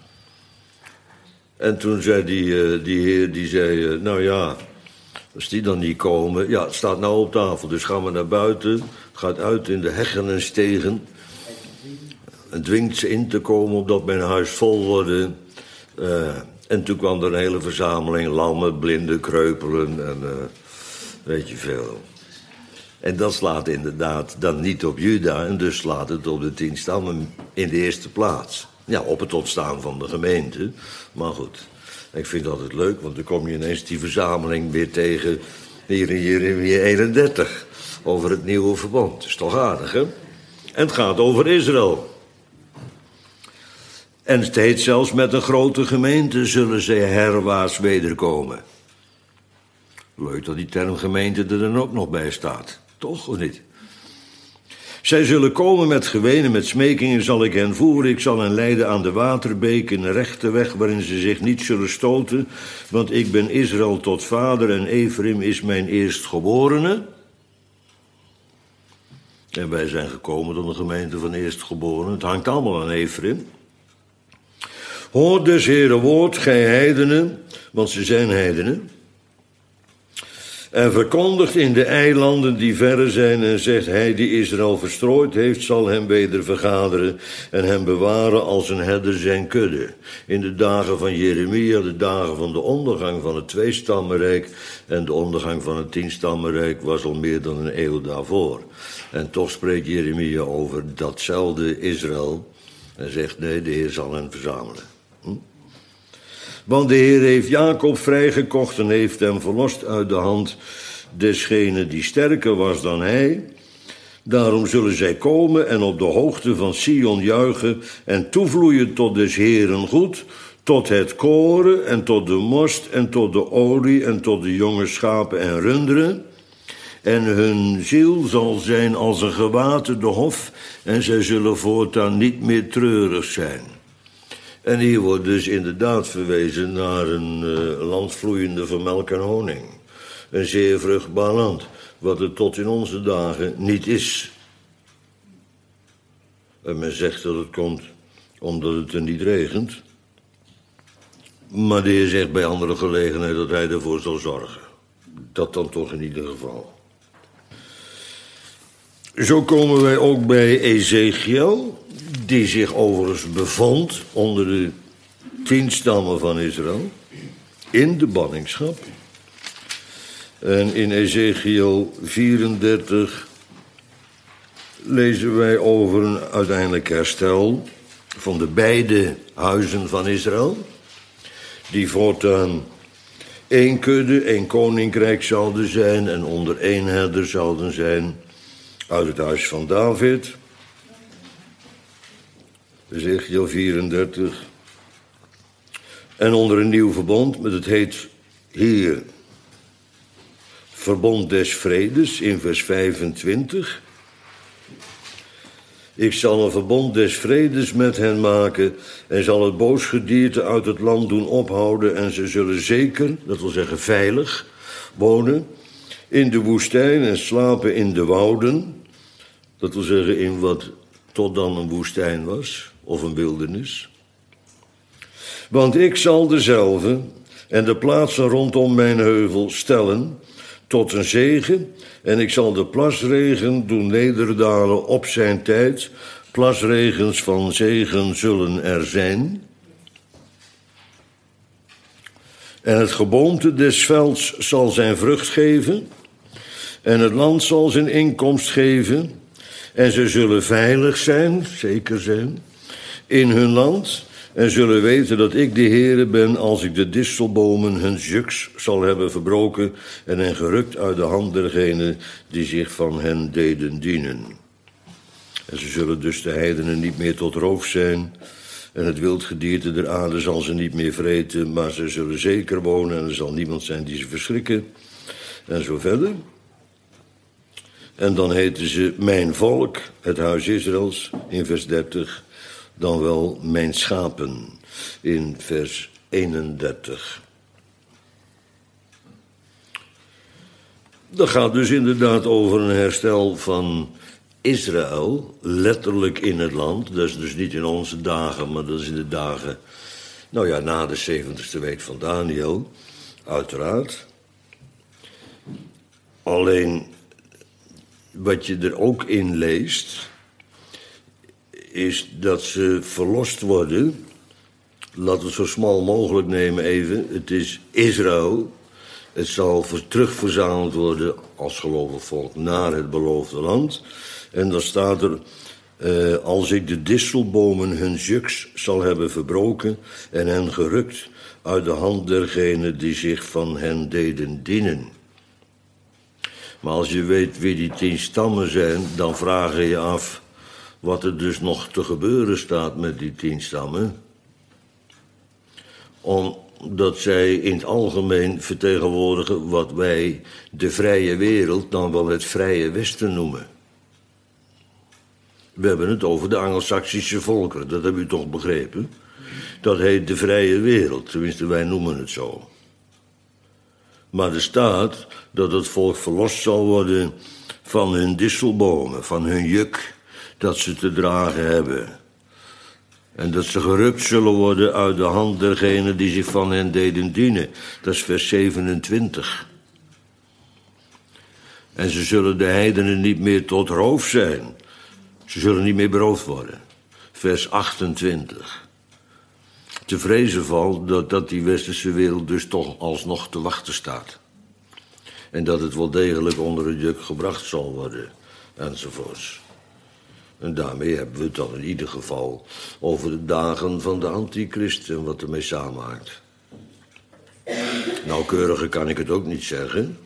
En toen zei die, uh, die heer, die zei, uh, nou ja, als die dan niet komen, ja, het staat nou op tafel, dus gaan we naar buiten, gaat uit in de heggen en stegen en dwingt ze in te komen opdat mijn huis vol worden. Uh, en toen kwam er een hele verzameling lammen, blinden, kreupelen en uh, weet je veel. En dat slaat inderdaad dan niet op Juda en dus slaat het op de tien stammen in de eerste plaats. Ja, op het ontstaan van de gemeente. Maar goed, ik vind het altijd leuk, want dan kom je ineens die verzameling weer tegen hier in Jeremia eenendertig. Over het nieuwe verbond. Dat is toch aardig, hè? En het gaat over Israël. En het heet zelfs met een grote gemeente zullen ze herwaarts wederkomen. Leuk dat die term gemeente er dan ook nog bij staat. Toch, of niet? Zij zullen komen met gewenen, met smekingen zal ik hen voeren. Ik zal hen leiden aan de waterbeek in een rechte weg waarin ze zich niet zullen stoten. Want ik ben Israël tot vader en Ephraim is mijn eerstgeborene. En wij zijn gekomen tot de gemeente van eerstgeborenen. Het hangt allemaal aan Ephraim. Hoor dus, Heere woord, gij heidenen, want ze zijn heidenen. En verkondigt in de eilanden die verre zijn en zegt, hij die Israël verstrooid heeft, zal hem weder vergaderen en hem bewaren als een herder zijn kudde. In de dagen van Jeremia, de dagen van de ondergang van het tweestammenrijk en de ondergang van het tienstammenrijk was al meer dan een eeuw daarvoor. En toch spreekt Jeremia over datzelfde Israël en zegt, nee, de Heer zal hen verzamelen. Hm? Want de Heer heeft Jacob vrijgekocht en heeft hem verlost uit de hand desgene die sterker was dan hij. Daarom zullen zij komen en op de hoogte van Sion juichen en toevloeien tot des Heeren goed, tot het koren en tot de most en tot de olie en tot de jonge schapen en runderen. En hun ziel zal zijn als een gewaterde hof en zij zullen voortaan niet meer treurig zijn. En hier wordt dus inderdaad verwezen naar een uh, land vloeiende van melk en honing. Een zeer vruchtbaar land, wat het tot in onze dagen niet is. En men zegt dat het komt omdat het er niet regent. Maar de Heer zegt bij andere gelegenheid dat hij ervoor zal zorgen. Dat dan toch in ieder geval. Zo komen wij ook bij Ezechiel, die zich overigens bevond onder de tien stammen van Israël, in de ballingschap. En in Ezechiel vierendertig lezen wij over een uiteindelijk herstel van de beide huizen van Israël, die voortaan één kudde, één koninkrijk zouden zijn en onder één herder zouden zijn uit het huis van David. Ezechiel vierendertig. En onder een nieuw verbond, met het heet hier verbond des vredes in vers vijfentwintig. Ik zal een verbond des vredes met hen maken en zal het boosgedierte uit het land doen ophouden en ze zullen zeker, dat wil zeggen veilig, wonen in de woestijn en slapen in de wouden. Dat wil zeggen in wat tot dan een woestijn was, of een wildernis. Want ik zal dezelve en de plaatsen rondom mijn heuvel stellen tot een zegen, en ik zal de plasregen doen nederdalen op zijn tijd. Plasregens van zegen zullen er zijn. En het geboomte des velds zal zijn vrucht geven, en het land zal zijn inkomst geven, en ze zullen veilig zijn, zeker zijn, in hun land, en zullen weten dat ik de Heere ben als ik de distelbomen hun juks zal hebben verbroken en hen gerukt uit de hand dergenen die zich van hen deden dienen. En ze zullen dus de heidenen niet meer tot roof zijn en het wildgedierte der aarde zal ze niet meer vreten, maar ze zullen zeker wonen en er zal niemand zijn die ze verschrikken. En zo verder. En dan heten ze mijn volk, het huis Israëls, in vers dertig, dan wel mijn schapen, in vers eenendertig. Dat gaat dus inderdaad over een herstel van Israël, letterlijk in het land. Dat is dus niet in onze dagen, maar dat is in de dagen, nou ja, na de zeventigste week van Daniel, uiteraard. Alleen, wat je er ook in leest, is dat ze verlost worden laten we het zo smal mogelijk nemen even. Het is Israël. Het zal terugverzameld worden als gelovig volk naar het beloofde land. En dan staat er... Uh, als ik de distelbomen hun juks zal hebben verbroken en hen gerukt uit de hand dergenen die zich van hen deden dienen. Maar als je weet wie die tien stammen zijn, dan vraag je je af wat er dus nog te gebeuren staat met die tien stammen. Omdat zij in het algemeen vertegenwoordigen wat wij de vrije wereld dan wel het vrije Westen noemen. We hebben het over de Angelsaksische volkeren, dat hebben u toch begrepen? Dat heet de vrije wereld, tenminste wij noemen het zo. Maar er staat dat het volk verlost zal worden van hun distelbomen, van hun juk dat ze te dragen hebben. En dat ze gerukt zullen worden uit de hand dergenen die zich van hen deden dienen. Dat is vers zevenentwintig. En ze zullen de heidenen niet meer tot roof zijn. Ze zullen niet meer beroofd worden. Vers achtentwintig. Te vrezen valt dat, dat die westerse wereld dus toch alsnog te wachten staat. En dat het wel degelijk onder het juk gebracht zal worden. Enzovoorts. En daarmee hebben we het dan in ieder geval over de dagen van de antichrist en wat ermee samenhangt. Nauwkeuriger kan ik het ook niet zeggen.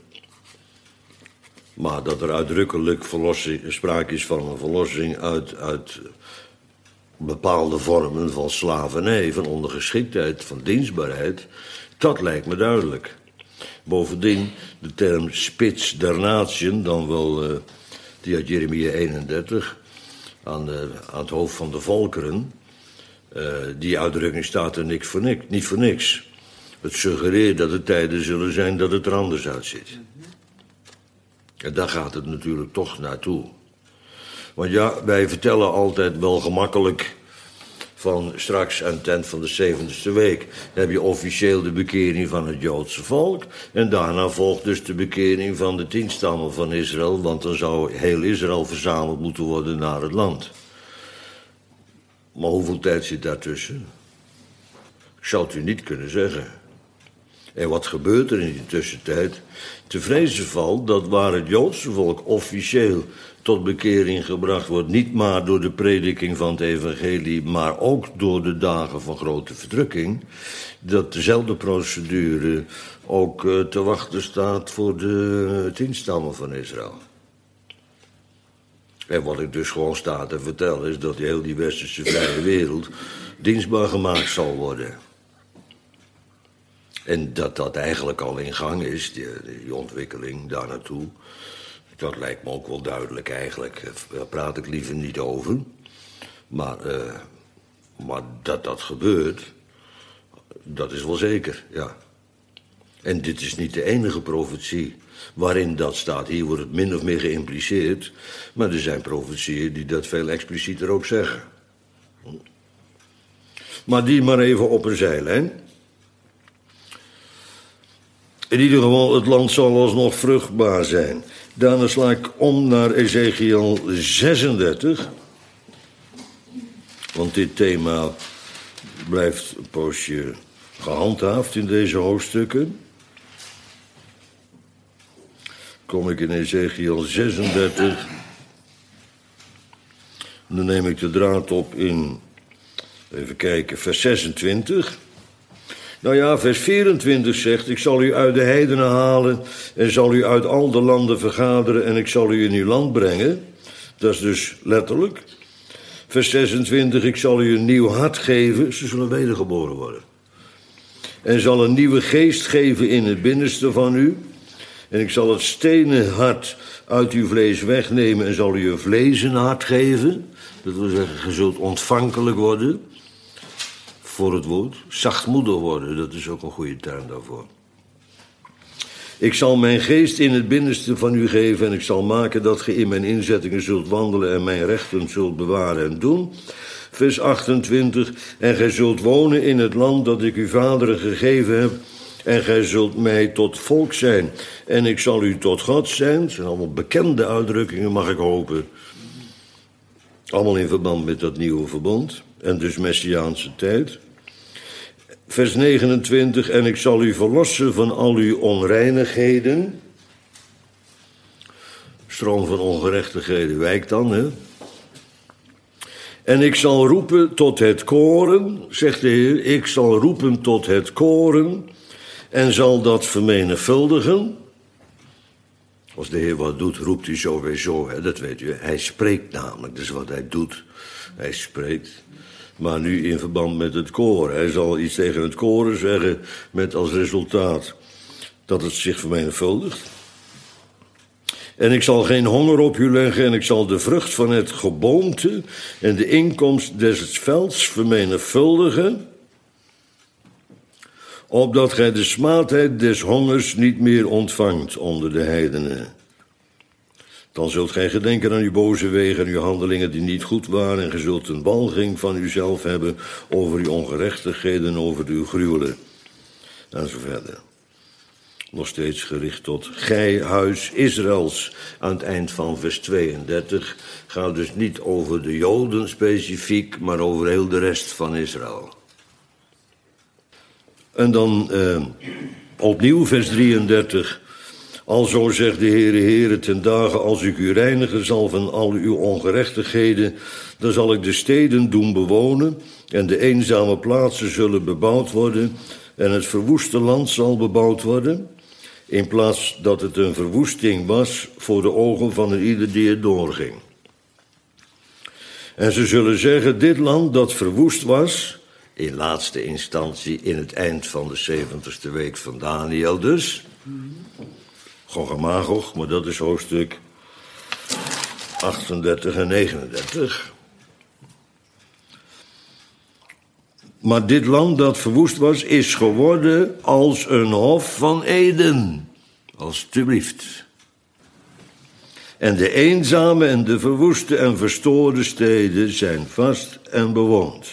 Maar dat er uitdrukkelijk verlossing, sprake is van een verlossing uit, uit bepaalde vormen van slavernij, van ondergeschiktheid, van dienstbaarheid, dat lijkt me duidelijk. Bovendien, de term spits der natieën, dan wel uh, die uit Jeremia eenendertig, aan, de, aan het hoofd van de volkeren, uh, die uitdrukking staat er niks voor niks, niet voor niks. Het suggereert dat er tijden zullen zijn dat het er anders uitziet. En daar gaat het natuurlijk toch naartoe. Want ja, wij vertellen altijd wel gemakkelijk van straks aan het eind van de zeventigste week heb je officieel de bekering van het Joodse volk. En daarna volgt dus de bekering van de tien stammen van Israël, want dan zou heel Israël verzameld moeten worden naar het land. Maar hoeveel tijd zit daartussen? Ik zou het u niet kunnen zeggen. En wat gebeurt er in die tussentijd? Te vrezen valt dat waar het Joodse volk officieel tot bekering gebracht wordt, niet maar door de prediking van het evangelie, maar ook door de dagen van grote verdrukking, dat dezelfde procedure ook uh, te wachten staat voor de tien stammen van Israël. En wat ik dus gewoon sta te vertellen is dat heel die westerse vrije wereld dienstbaar gemaakt zal worden. En dat dat eigenlijk al in gang is, die, die ontwikkeling daar naartoe. Dat lijkt me ook wel duidelijk eigenlijk. Daar praat ik liever niet over. Maar, uh, maar dat dat gebeurt, dat is wel zeker, ja. En dit is niet de enige profetie waarin dat staat. Hier wordt het min of meer geïmpliceerd. Maar er zijn profetieën die dat veel explicieter ook zeggen. Maar die maar even op een zijlijn. In ieder geval, het land zal alsnog vruchtbaar zijn. Daarna sla ik om naar Ezekiel zesendertig. Want dit thema blijft een poosje gehandhaafd in deze hoofdstukken. Kom ik in Ezekiel zesendertig. Dan neem ik de draad op in, even kijken, vers zesentwintig. Nou ja, vers vierentwintig zegt, ik zal u uit de heidenen halen en zal u uit al de landen vergaderen en ik zal u in uw land brengen. Dat is dus letterlijk. Vers zesentwintig, ik zal u een nieuw hart geven, ze zullen wedergeboren worden. En zal een nieuwe geest geven in het binnenste van u. En ik zal het stenen hart uit uw vlees wegnemen en zal u een vlezen hart geven. Dat wil zeggen, je zult ontvankelijk worden voor het woord. Zachtmoedig worden, dat is ook een goede term daarvoor. Ik zal mijn geest in het binnenste van u geven en ik zal maken dat ge in mijn inzettingen zult wandelen en mijn rechten zult bewaren en doen. Vers achtentwintig, en gij zult wonen in het land dat ik uw vaderen gegeven heb en gij zult mij tot volk zijn en ik zal u tot God zijn. Dat zijn allemaal bekende uitdrukkingen, mag ik hopen. Allemaal in verband met dat nieuwe verbond en dus messiaanse tijd. vers negenentwintig, en ik zal u verlossen van al uw onreinigheden. Stroom van ongerechtigheden wijkt dan, hè. En ik zal roepen tot het koren, zegt de Heer, ik zal roepen tot het koren en zal dat vermenigvuldigen. Als de Heer wat doet, roept hij sowieso, hè, dat weet u. Hij spreekt namelijk, dat is wat hij doet. Hij spreekt, maar nu in verband met het koren. Hij zal iets tegen het koren zeggen met als resultaat dat het zich vermenigvuldigt. En ik zal geen honger op u leggen en ik zal de vrucht van het geboomte en de inkomst des velds vermenigvuldigen, opdat gij de smaadheid des hongers niet meer ontvangt onder de heidenen. Dan zult gij gedenken aan uw boze wegen en uw handelingen die niet goed waren, en gij zult een walging van uzelf hebben over uw ongerechtigheden, over uw gruwelen. En zo verder. Nog steeds gericht tot gij, huis Israëls. Aan het eind van vers tweeëndertig gaat dus niet over de Joden specifiek, maar over heel de rest van Israël. En dan eh, opnieuw vers drieëndertig. Alzo zegt de Heere, Heere, ten dagen als ik u reinigen zal van al uw ongerechtigheden, dan zal ik de steden doen bewonen en de eenzame plaatsen zullen bebouwd worden en het verwoeste land zal bebouwd worden, in plaats dat het een verwoesting was voor de ogen van een ieder die er doorging. En ze zullen zeggen, dit land dat verwoest was, in laatste instantie in het eind van de zeventigste week van Daniel dus, Gog en Magog, maar dat is hoofdstuk achtendertig en negenendertig. Maar dit land dat verwoest was, is geworden als een hof van Eden. Alsjeblieft. En de eenzame en de verwoeste en verstoorde steden zijn vast en bewoond.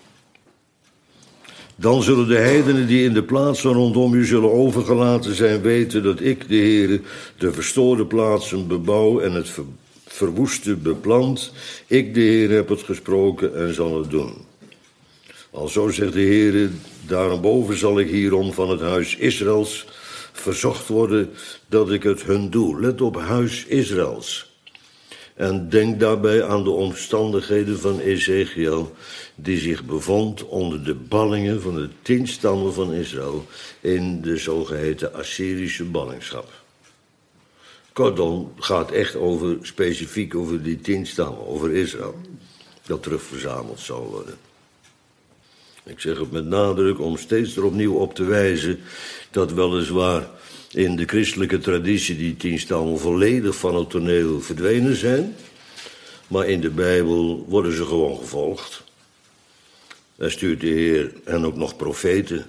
Dan zullen de heidenen die in de plaatsen rondom u zullen overgelaten zijn weten dat ik, de Heere, de verstoorde plaatsen bebouw en het ver, verwoeste beplant. Ik, de Heere, heb het gesproken en zal het doen. Alzo zegt de Heere, daarboven zal ik hierom van het huis Israëls verzocht worden dat ik het hun doe. Let op, huis Israëls. En denk daarbij aan de omstandigheden van Ezechiel, die zich bevond onder de ballingen van de tien stammen van Israël in de zogeheten Assyrische ballingschap. Kortom, het gaat echt over, specifiek over die tien stammen, over Israël, dat terugverzameld zal worden. Ik zeg het met nadruk om steeds er opnieuw op te wijzen dat weliswaar in de christelijke traditie die tien stammen volledig van het toneel verdwenen zijn, maar in de Bijbel worden ze gewoon gevolgd. Daar stuurt de Heer en ook nog profeten.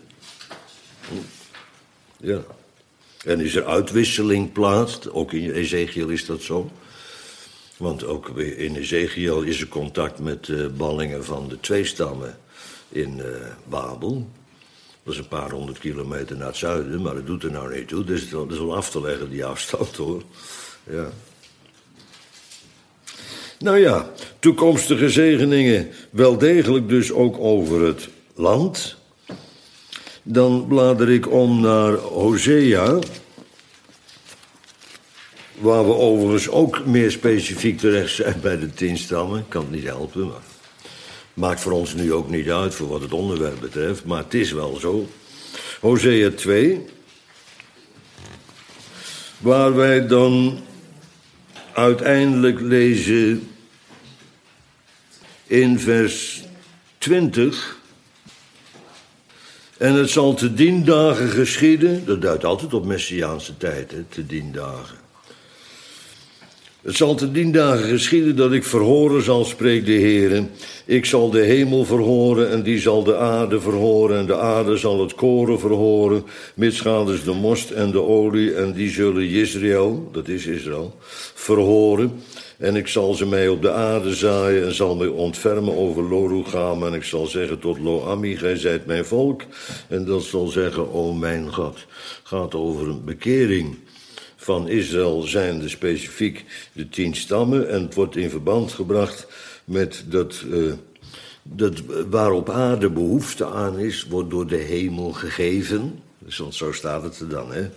Ja. En is er uitwisseling plaats, ook in Ezechiel is dat zo. Want ook in Ezechiel is er contact met de ballingen van de twee stammen in uh, Babel. Dat is een paar honderd kilometer naar het zuiden, maar dat doet er nou niet toe. Dus dat is wel af te leggen, die afstand, hoor. Ja. Nou ja, toekomstige zegeningen, wel degelijk dus ook over het land. Dan blader ik om naar Hosea, waar we overigens ook meer specifiek terecht zijn bij de tien stammen. Ik kan het niet helpen, maar maakt voor ons nu ook niet uit voor wat het onderwerp betreft, maar het is wel zo. Hosea twee, waar wij dan uiteindelijk lezen in vers twintig. En het zal te dien dagen geschieden, dat duidt altijd op messiaanse tijd, hè, te dien dagen. Het zal te dien dagen geschieden dat ik verhoren zal, spreekt de Heere. Ik zal de hemel verhoren en die zal de aarde verhoren. En de aarde zal het koren verhoren, mitsgaders de most en de olie. En die zullen Israël, dat is Israël, verhoren. En ik zal ze mij op de aarde zaaien en zal mij ontfermen over Lo-Ruchama. En ik zal zeggen tot Lo-Ami, gij zijt mijn volk. En dat zal zeggen, o mijn God. Het gaat over een bekering van Israël, zijnde specifiek de tien stammen. En het wordt in verband gebracht met dat uh, Dat waar op aarde behoefte aan is, wordt door de hemel gegeven. Dus zo staat het er dan, hè.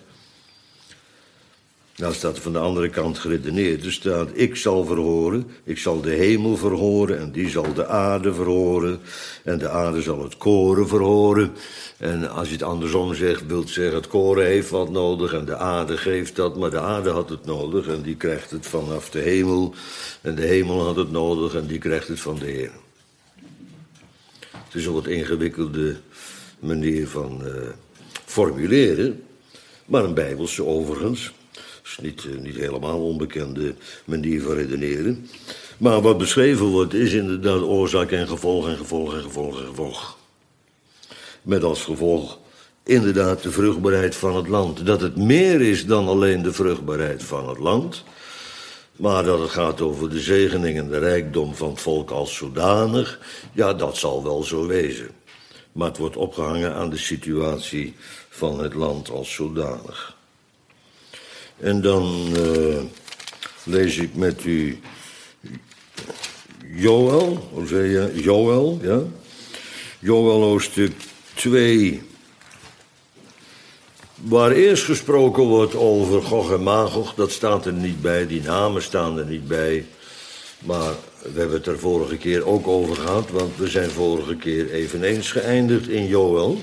Nou staat er van de andere kant geredeneerd. Er staat, ik zal verhoren, ik zal de hemel verhoren en die zal de aarde verhoren. En de aarde zal het koren verhoren. En als je het andersom zegt, wil het zeggen, het koren heeft wat nodig en de aarde geeft dat. Maar de aarde had het nodig en die krijgt het vanaf de hemel. En de hemel had het nodig en die krijgt het van de Heer. Het is een wat ingewikkelde manier van uh, formuleren. Maar een bijbelse overigens. Dat is niet, uh, niet helemaal onbekende manier van redeneren. Maar wat beschreven wordt is inderdaad oorzaak en gevolg en gevolg en gevolg en gevolg. Met als gevolg inderdaad de vruchtbaarheid van het land. Dat het meer is dan alleen de vruchtbaarheid van het land. Maar dat het gaat over de zegening en de rijkdom van het volk als zodanig. Ja, dat zal wel zo wezen. Maar het wordt opgehangen aan de situatie van het land als zodanig. En dan uh, lees ik met u Joël, hoe zei je? Joël, ja? Joël hoofdstuk twee, waar eerst gesproken wordt over Gog en Magog, dat staat er niet bij, die namen staan er niet bij. Maar we hebben het er vorige keer ook over gehad, want we zijn vorige keer eveneens geëindigd in Joël.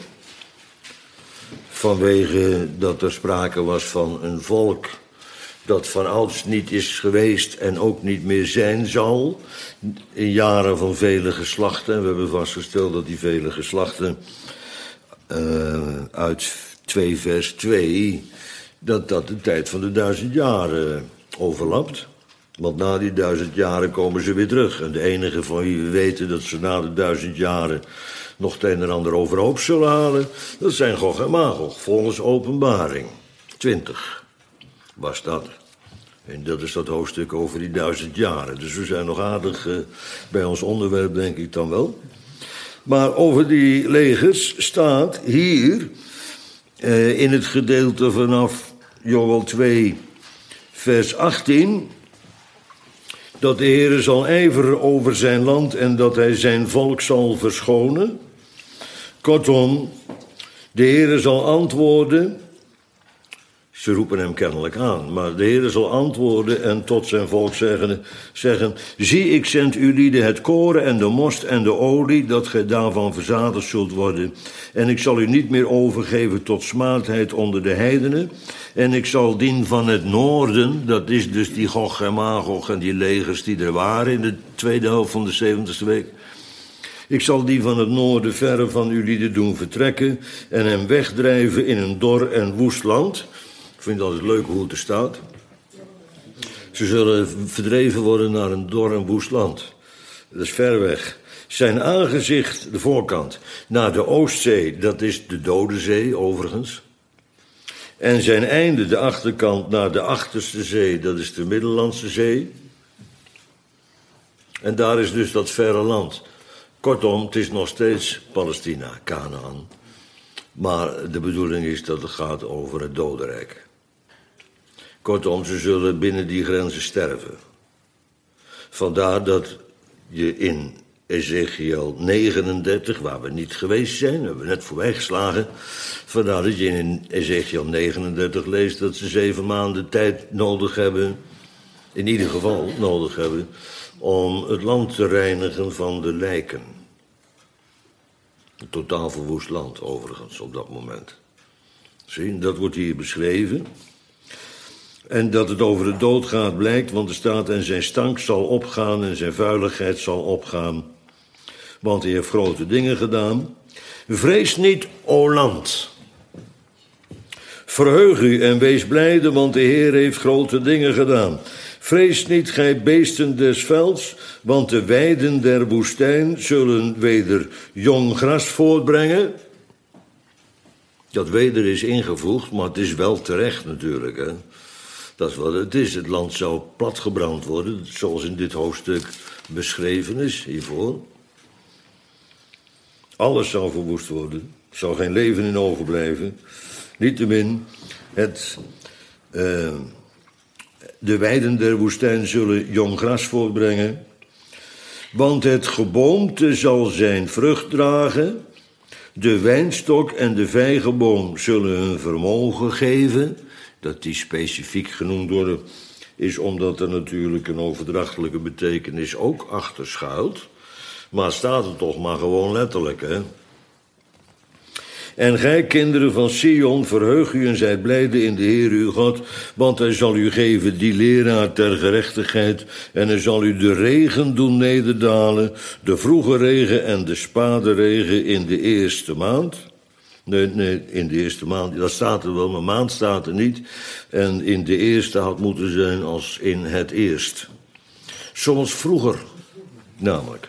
Vanwege dat er sprake was van een volk dat van ouds niet is geweest en ook niet meer zijn zal. In jaren van vele geslachten. En we hebben vastgesteld dat die vele geslachten uh, uit twee vers twee... dat dat de tijd van de duizend jaren overlapt. Want na die duizend jaren komen ze weer terug. En de enige van wie we weten dat ze na de duizend jaren nog het een en ander overhoop zullen halen, dat zijn Gog en Magog, volgens Openbaring twintig was dat. En dat is dat hoofdstuk over die duizend jaren. Dus we zijn nog aardig uh, bij ons onderwerp, denk ik dan wel. Maar over die legers staat hier uh, in het gedeelte vanaf Joël twee, vers achttien... dat de Heere zal ijveren over zijn land en dat hij zijn volk zal verschonen. Kortom, de Heere zal antwoorden. Ze roepen hem kennelijk aan, maar de Heere zal antwoorden en tot zijn volk zeggen, zeggen: zie, ik zend u lieden het koren en de most en de olie, dat gij daarvan verzadigd zult worden. En ik zal u niet meer overgeven tot smaadheid onder de heidenen. En ik zal dien van het noorden, dat is dus die Gog en Magog en die legers die er waren in de tweede helft van de zeventigste week. Ik zal die van het noorden verre van u lieden doen vertrekken en hem wegdrijven in een dor en woest land. Ik vind het altijd leuk hoe het er staat. Ze zullen verdreven worden naar een dor en woest land. Dat is ver weg. Zijn aangezicht, de voorkant, naar de Oostzee, dat is de Dode Zee overigens. En zijn einde, de achterkant, naar de achterste zee, dat is de Middellandse Zee. En daar is dus dat verre land. Kortom, het is nog steeds Palestina, Kanaan. Maar de bedoeling is dat het gaat over het dodenrijk. Kortom, ze zullen binnen die grenzen sterven. Vandaar dat je in Ezechiel negenendertig, waar we niet geweest zijn, we hebben net voorbij geslagen. Vandaar dat je in Ezechiel negenendertig leest dat ze zeven maanden tijd nodig hebben, in ieder geval nodig hebben, om het land te reinigen van de lijken. Een totaal verwoest land, overigens, op dat moment. Zie, dat wordt hier beschreven. En dat het over de dood gaat blijkt, want er staat: en zijn stank zal opgaan en zijn vuiligheid zal opgaan. Want hij heeft grote dingen gedaan. Vrees niet, o land. Verheug u en wees blijde, want de Heer heeft grote dingen gedaan. Vrees niet, gij beesten des velds, want de weiden der woestijn zullen weder jong gras voortbrengen. Dat weder is ingevoegd, maar het is wel terecht natuurlijk, hè. Dat is wat het is. Het land zou platgebrand worden, zoals in dit hoofdstuk beschreven is hiervoor. Alles zou verwoest worden. Er zou geen leven in overblijven. Niettemin, het, uh, de weiden der woestijn zullen jong gras voortbrengen. Want het geboomte zal zijn vrucht dragen. De wijnstok en de vijgenboom zullen hun vermogen geven. Dat die specifiek genoemd worden, is omdat er natuurlijk een overdrachtelijke betekenis ook achter schuilt. Maar staat er toch maar gewoon letterlijk, hè? En gij, kinderen van Sion, verheug u en zijt blijde in de Heer uw God, want hij zal u geven die leraar ter gerechtigheid, en hij zal u de regen doen nederdalen, de vroege regen en de spade regen in de eerste maand. Nee, nee, in de eerste maand, dat staat er wel, maar maand staat er niet. En in de eerste had moeten zijn als in het eerst. Zoals vroeger, namelijk.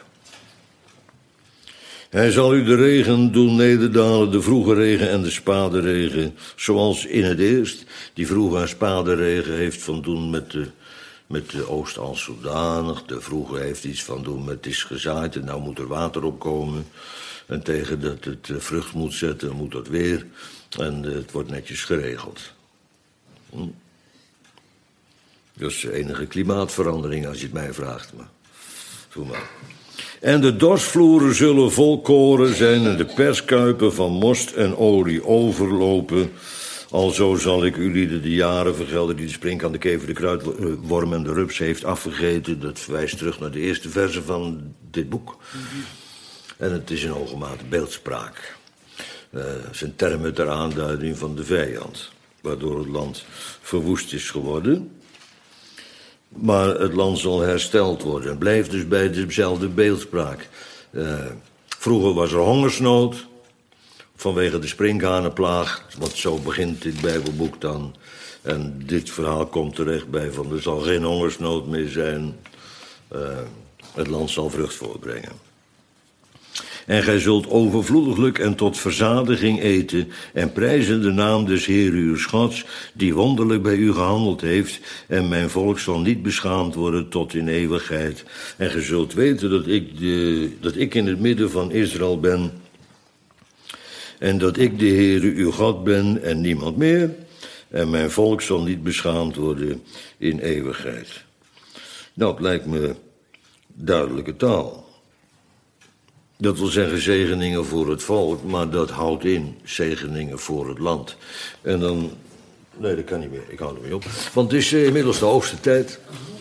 Hij zal u de regen doen nederdalen, de vroege regen en de spaderegen, zoals in het eerst. Die vroege en spaderegen heeft van doen met de, met de oost als zodanig. De vroege heeft iets van doen met het is gezaaid en nou moet er water opkomen. En tegen dat het vrucht moet zetten, moet dat weer. En het wordt netjes geregeld. Hm. Dat is de enige klimaatverandering als je het mij vraagt. Maar, doe maar. En de dorsvloeren zullen vol koren zijn en de perskuipen van most en olie overlopen. Alzo zal ik jullie de jaren vergelden die de springkaan, de kever, de kruidworm en de rups heeft afgegeten. Dat verwijst terug naar de eerste verse van dit boek. Mm-hmm. En het is in hoge mate beeldspraak. Uh, zijn termen ter aanduiding van de vijand, waardoor het land verwoest is geworden. Maar het land zal hersteld worden. En blijft dus bij dezelfde beeldspraak. Uh, vroeger was er hongersnood. Vanwege de sprinkhanenplaag. Want zo begint dit Bijbelboek dan. En dit verhaal komt terecht bij van er zal geen hongersnood meer zijn. Uh, het land zal vrucht voortbrengen. En gij zult overvloediglijk en tot verzadiging eten en prijzen de naam des Heer uw Gods, die wonderlijk bij u gehandeld heeft, en mijn volk zal niet beschaamd worden tot in eeuwigheid. En gij zult weten dat ik, de, dat ik in het midden van Israël ben, en dat ik de Heer uw God ben en niemand meer, en mijn volk zal niet beschaamd worden in eeuwigheid. Nou, het lijkt me duidelijke taal. Dat wil zeggen zegeningen voor het volk, maar dat houdt in zegeningen voor het land. En dan... Nee, dat kan niet meer. Ik hou er mee op. Want het is uh, inmiddels de hoogste tijd.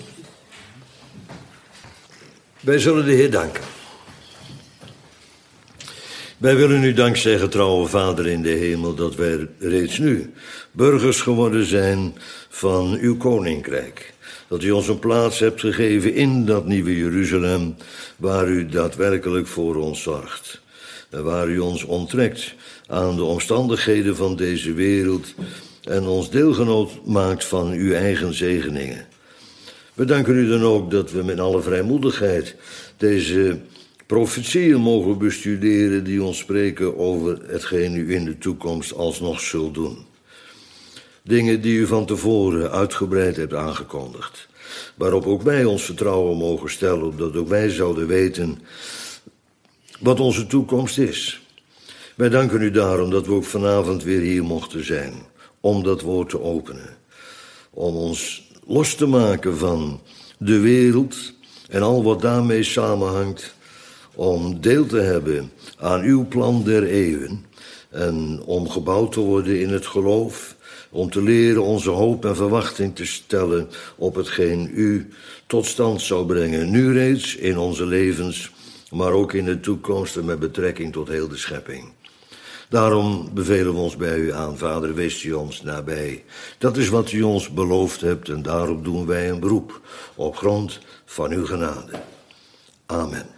Wij zullen de Heer danken. Wij willen u dank zeggen, trouwe Vader in de hemel, dat wij reeds nu burgers geworden zijn van uw koninkrijk. Dat u ons een plaats hebt gegeven in dat nieuwe Jeruzalem, waar u daadwerkelijk voor ons zorgt. En waar u ons onttrekt aan de omstandigheden van deze wereld en ons deelgenoot maakt van uw eigen zegeningen. We danken u dan ook dat we met alle vrijmoedigheid deze profetieën mogen bestuderen die ons spreken over hetgeen u in de toekomst alsnog zult doen. Dingen die u van tevoren uitgebreid hebt aangekondigd. Waarop ook wij ons vertrouwen mogen stellen, opdat ook wij zouden weten wat onze toekomst is. Wij danken u daarom dat we ook vanavond weer hier mochten zijn, om dat woord te openen. Om ons los te maken van de wereld en al wat daarmee samenhangt. Om deel te hebben aan uw plan der eeuwen. En om gebouwd te worden in het geloof. Om te leren onze hoop en verwachting te stellen op hetgeen u tot stand zou brengen. Nu reeds in onze levens, maar ook in de toekomst en met betrekking tot heel de schepping. Daarom bevelen we ons bij u aan, Vader, wees u ons nabij. Dat is wat u ons beloofd hebt en daarop doen wij een beroep op grond van uw genade. Amen.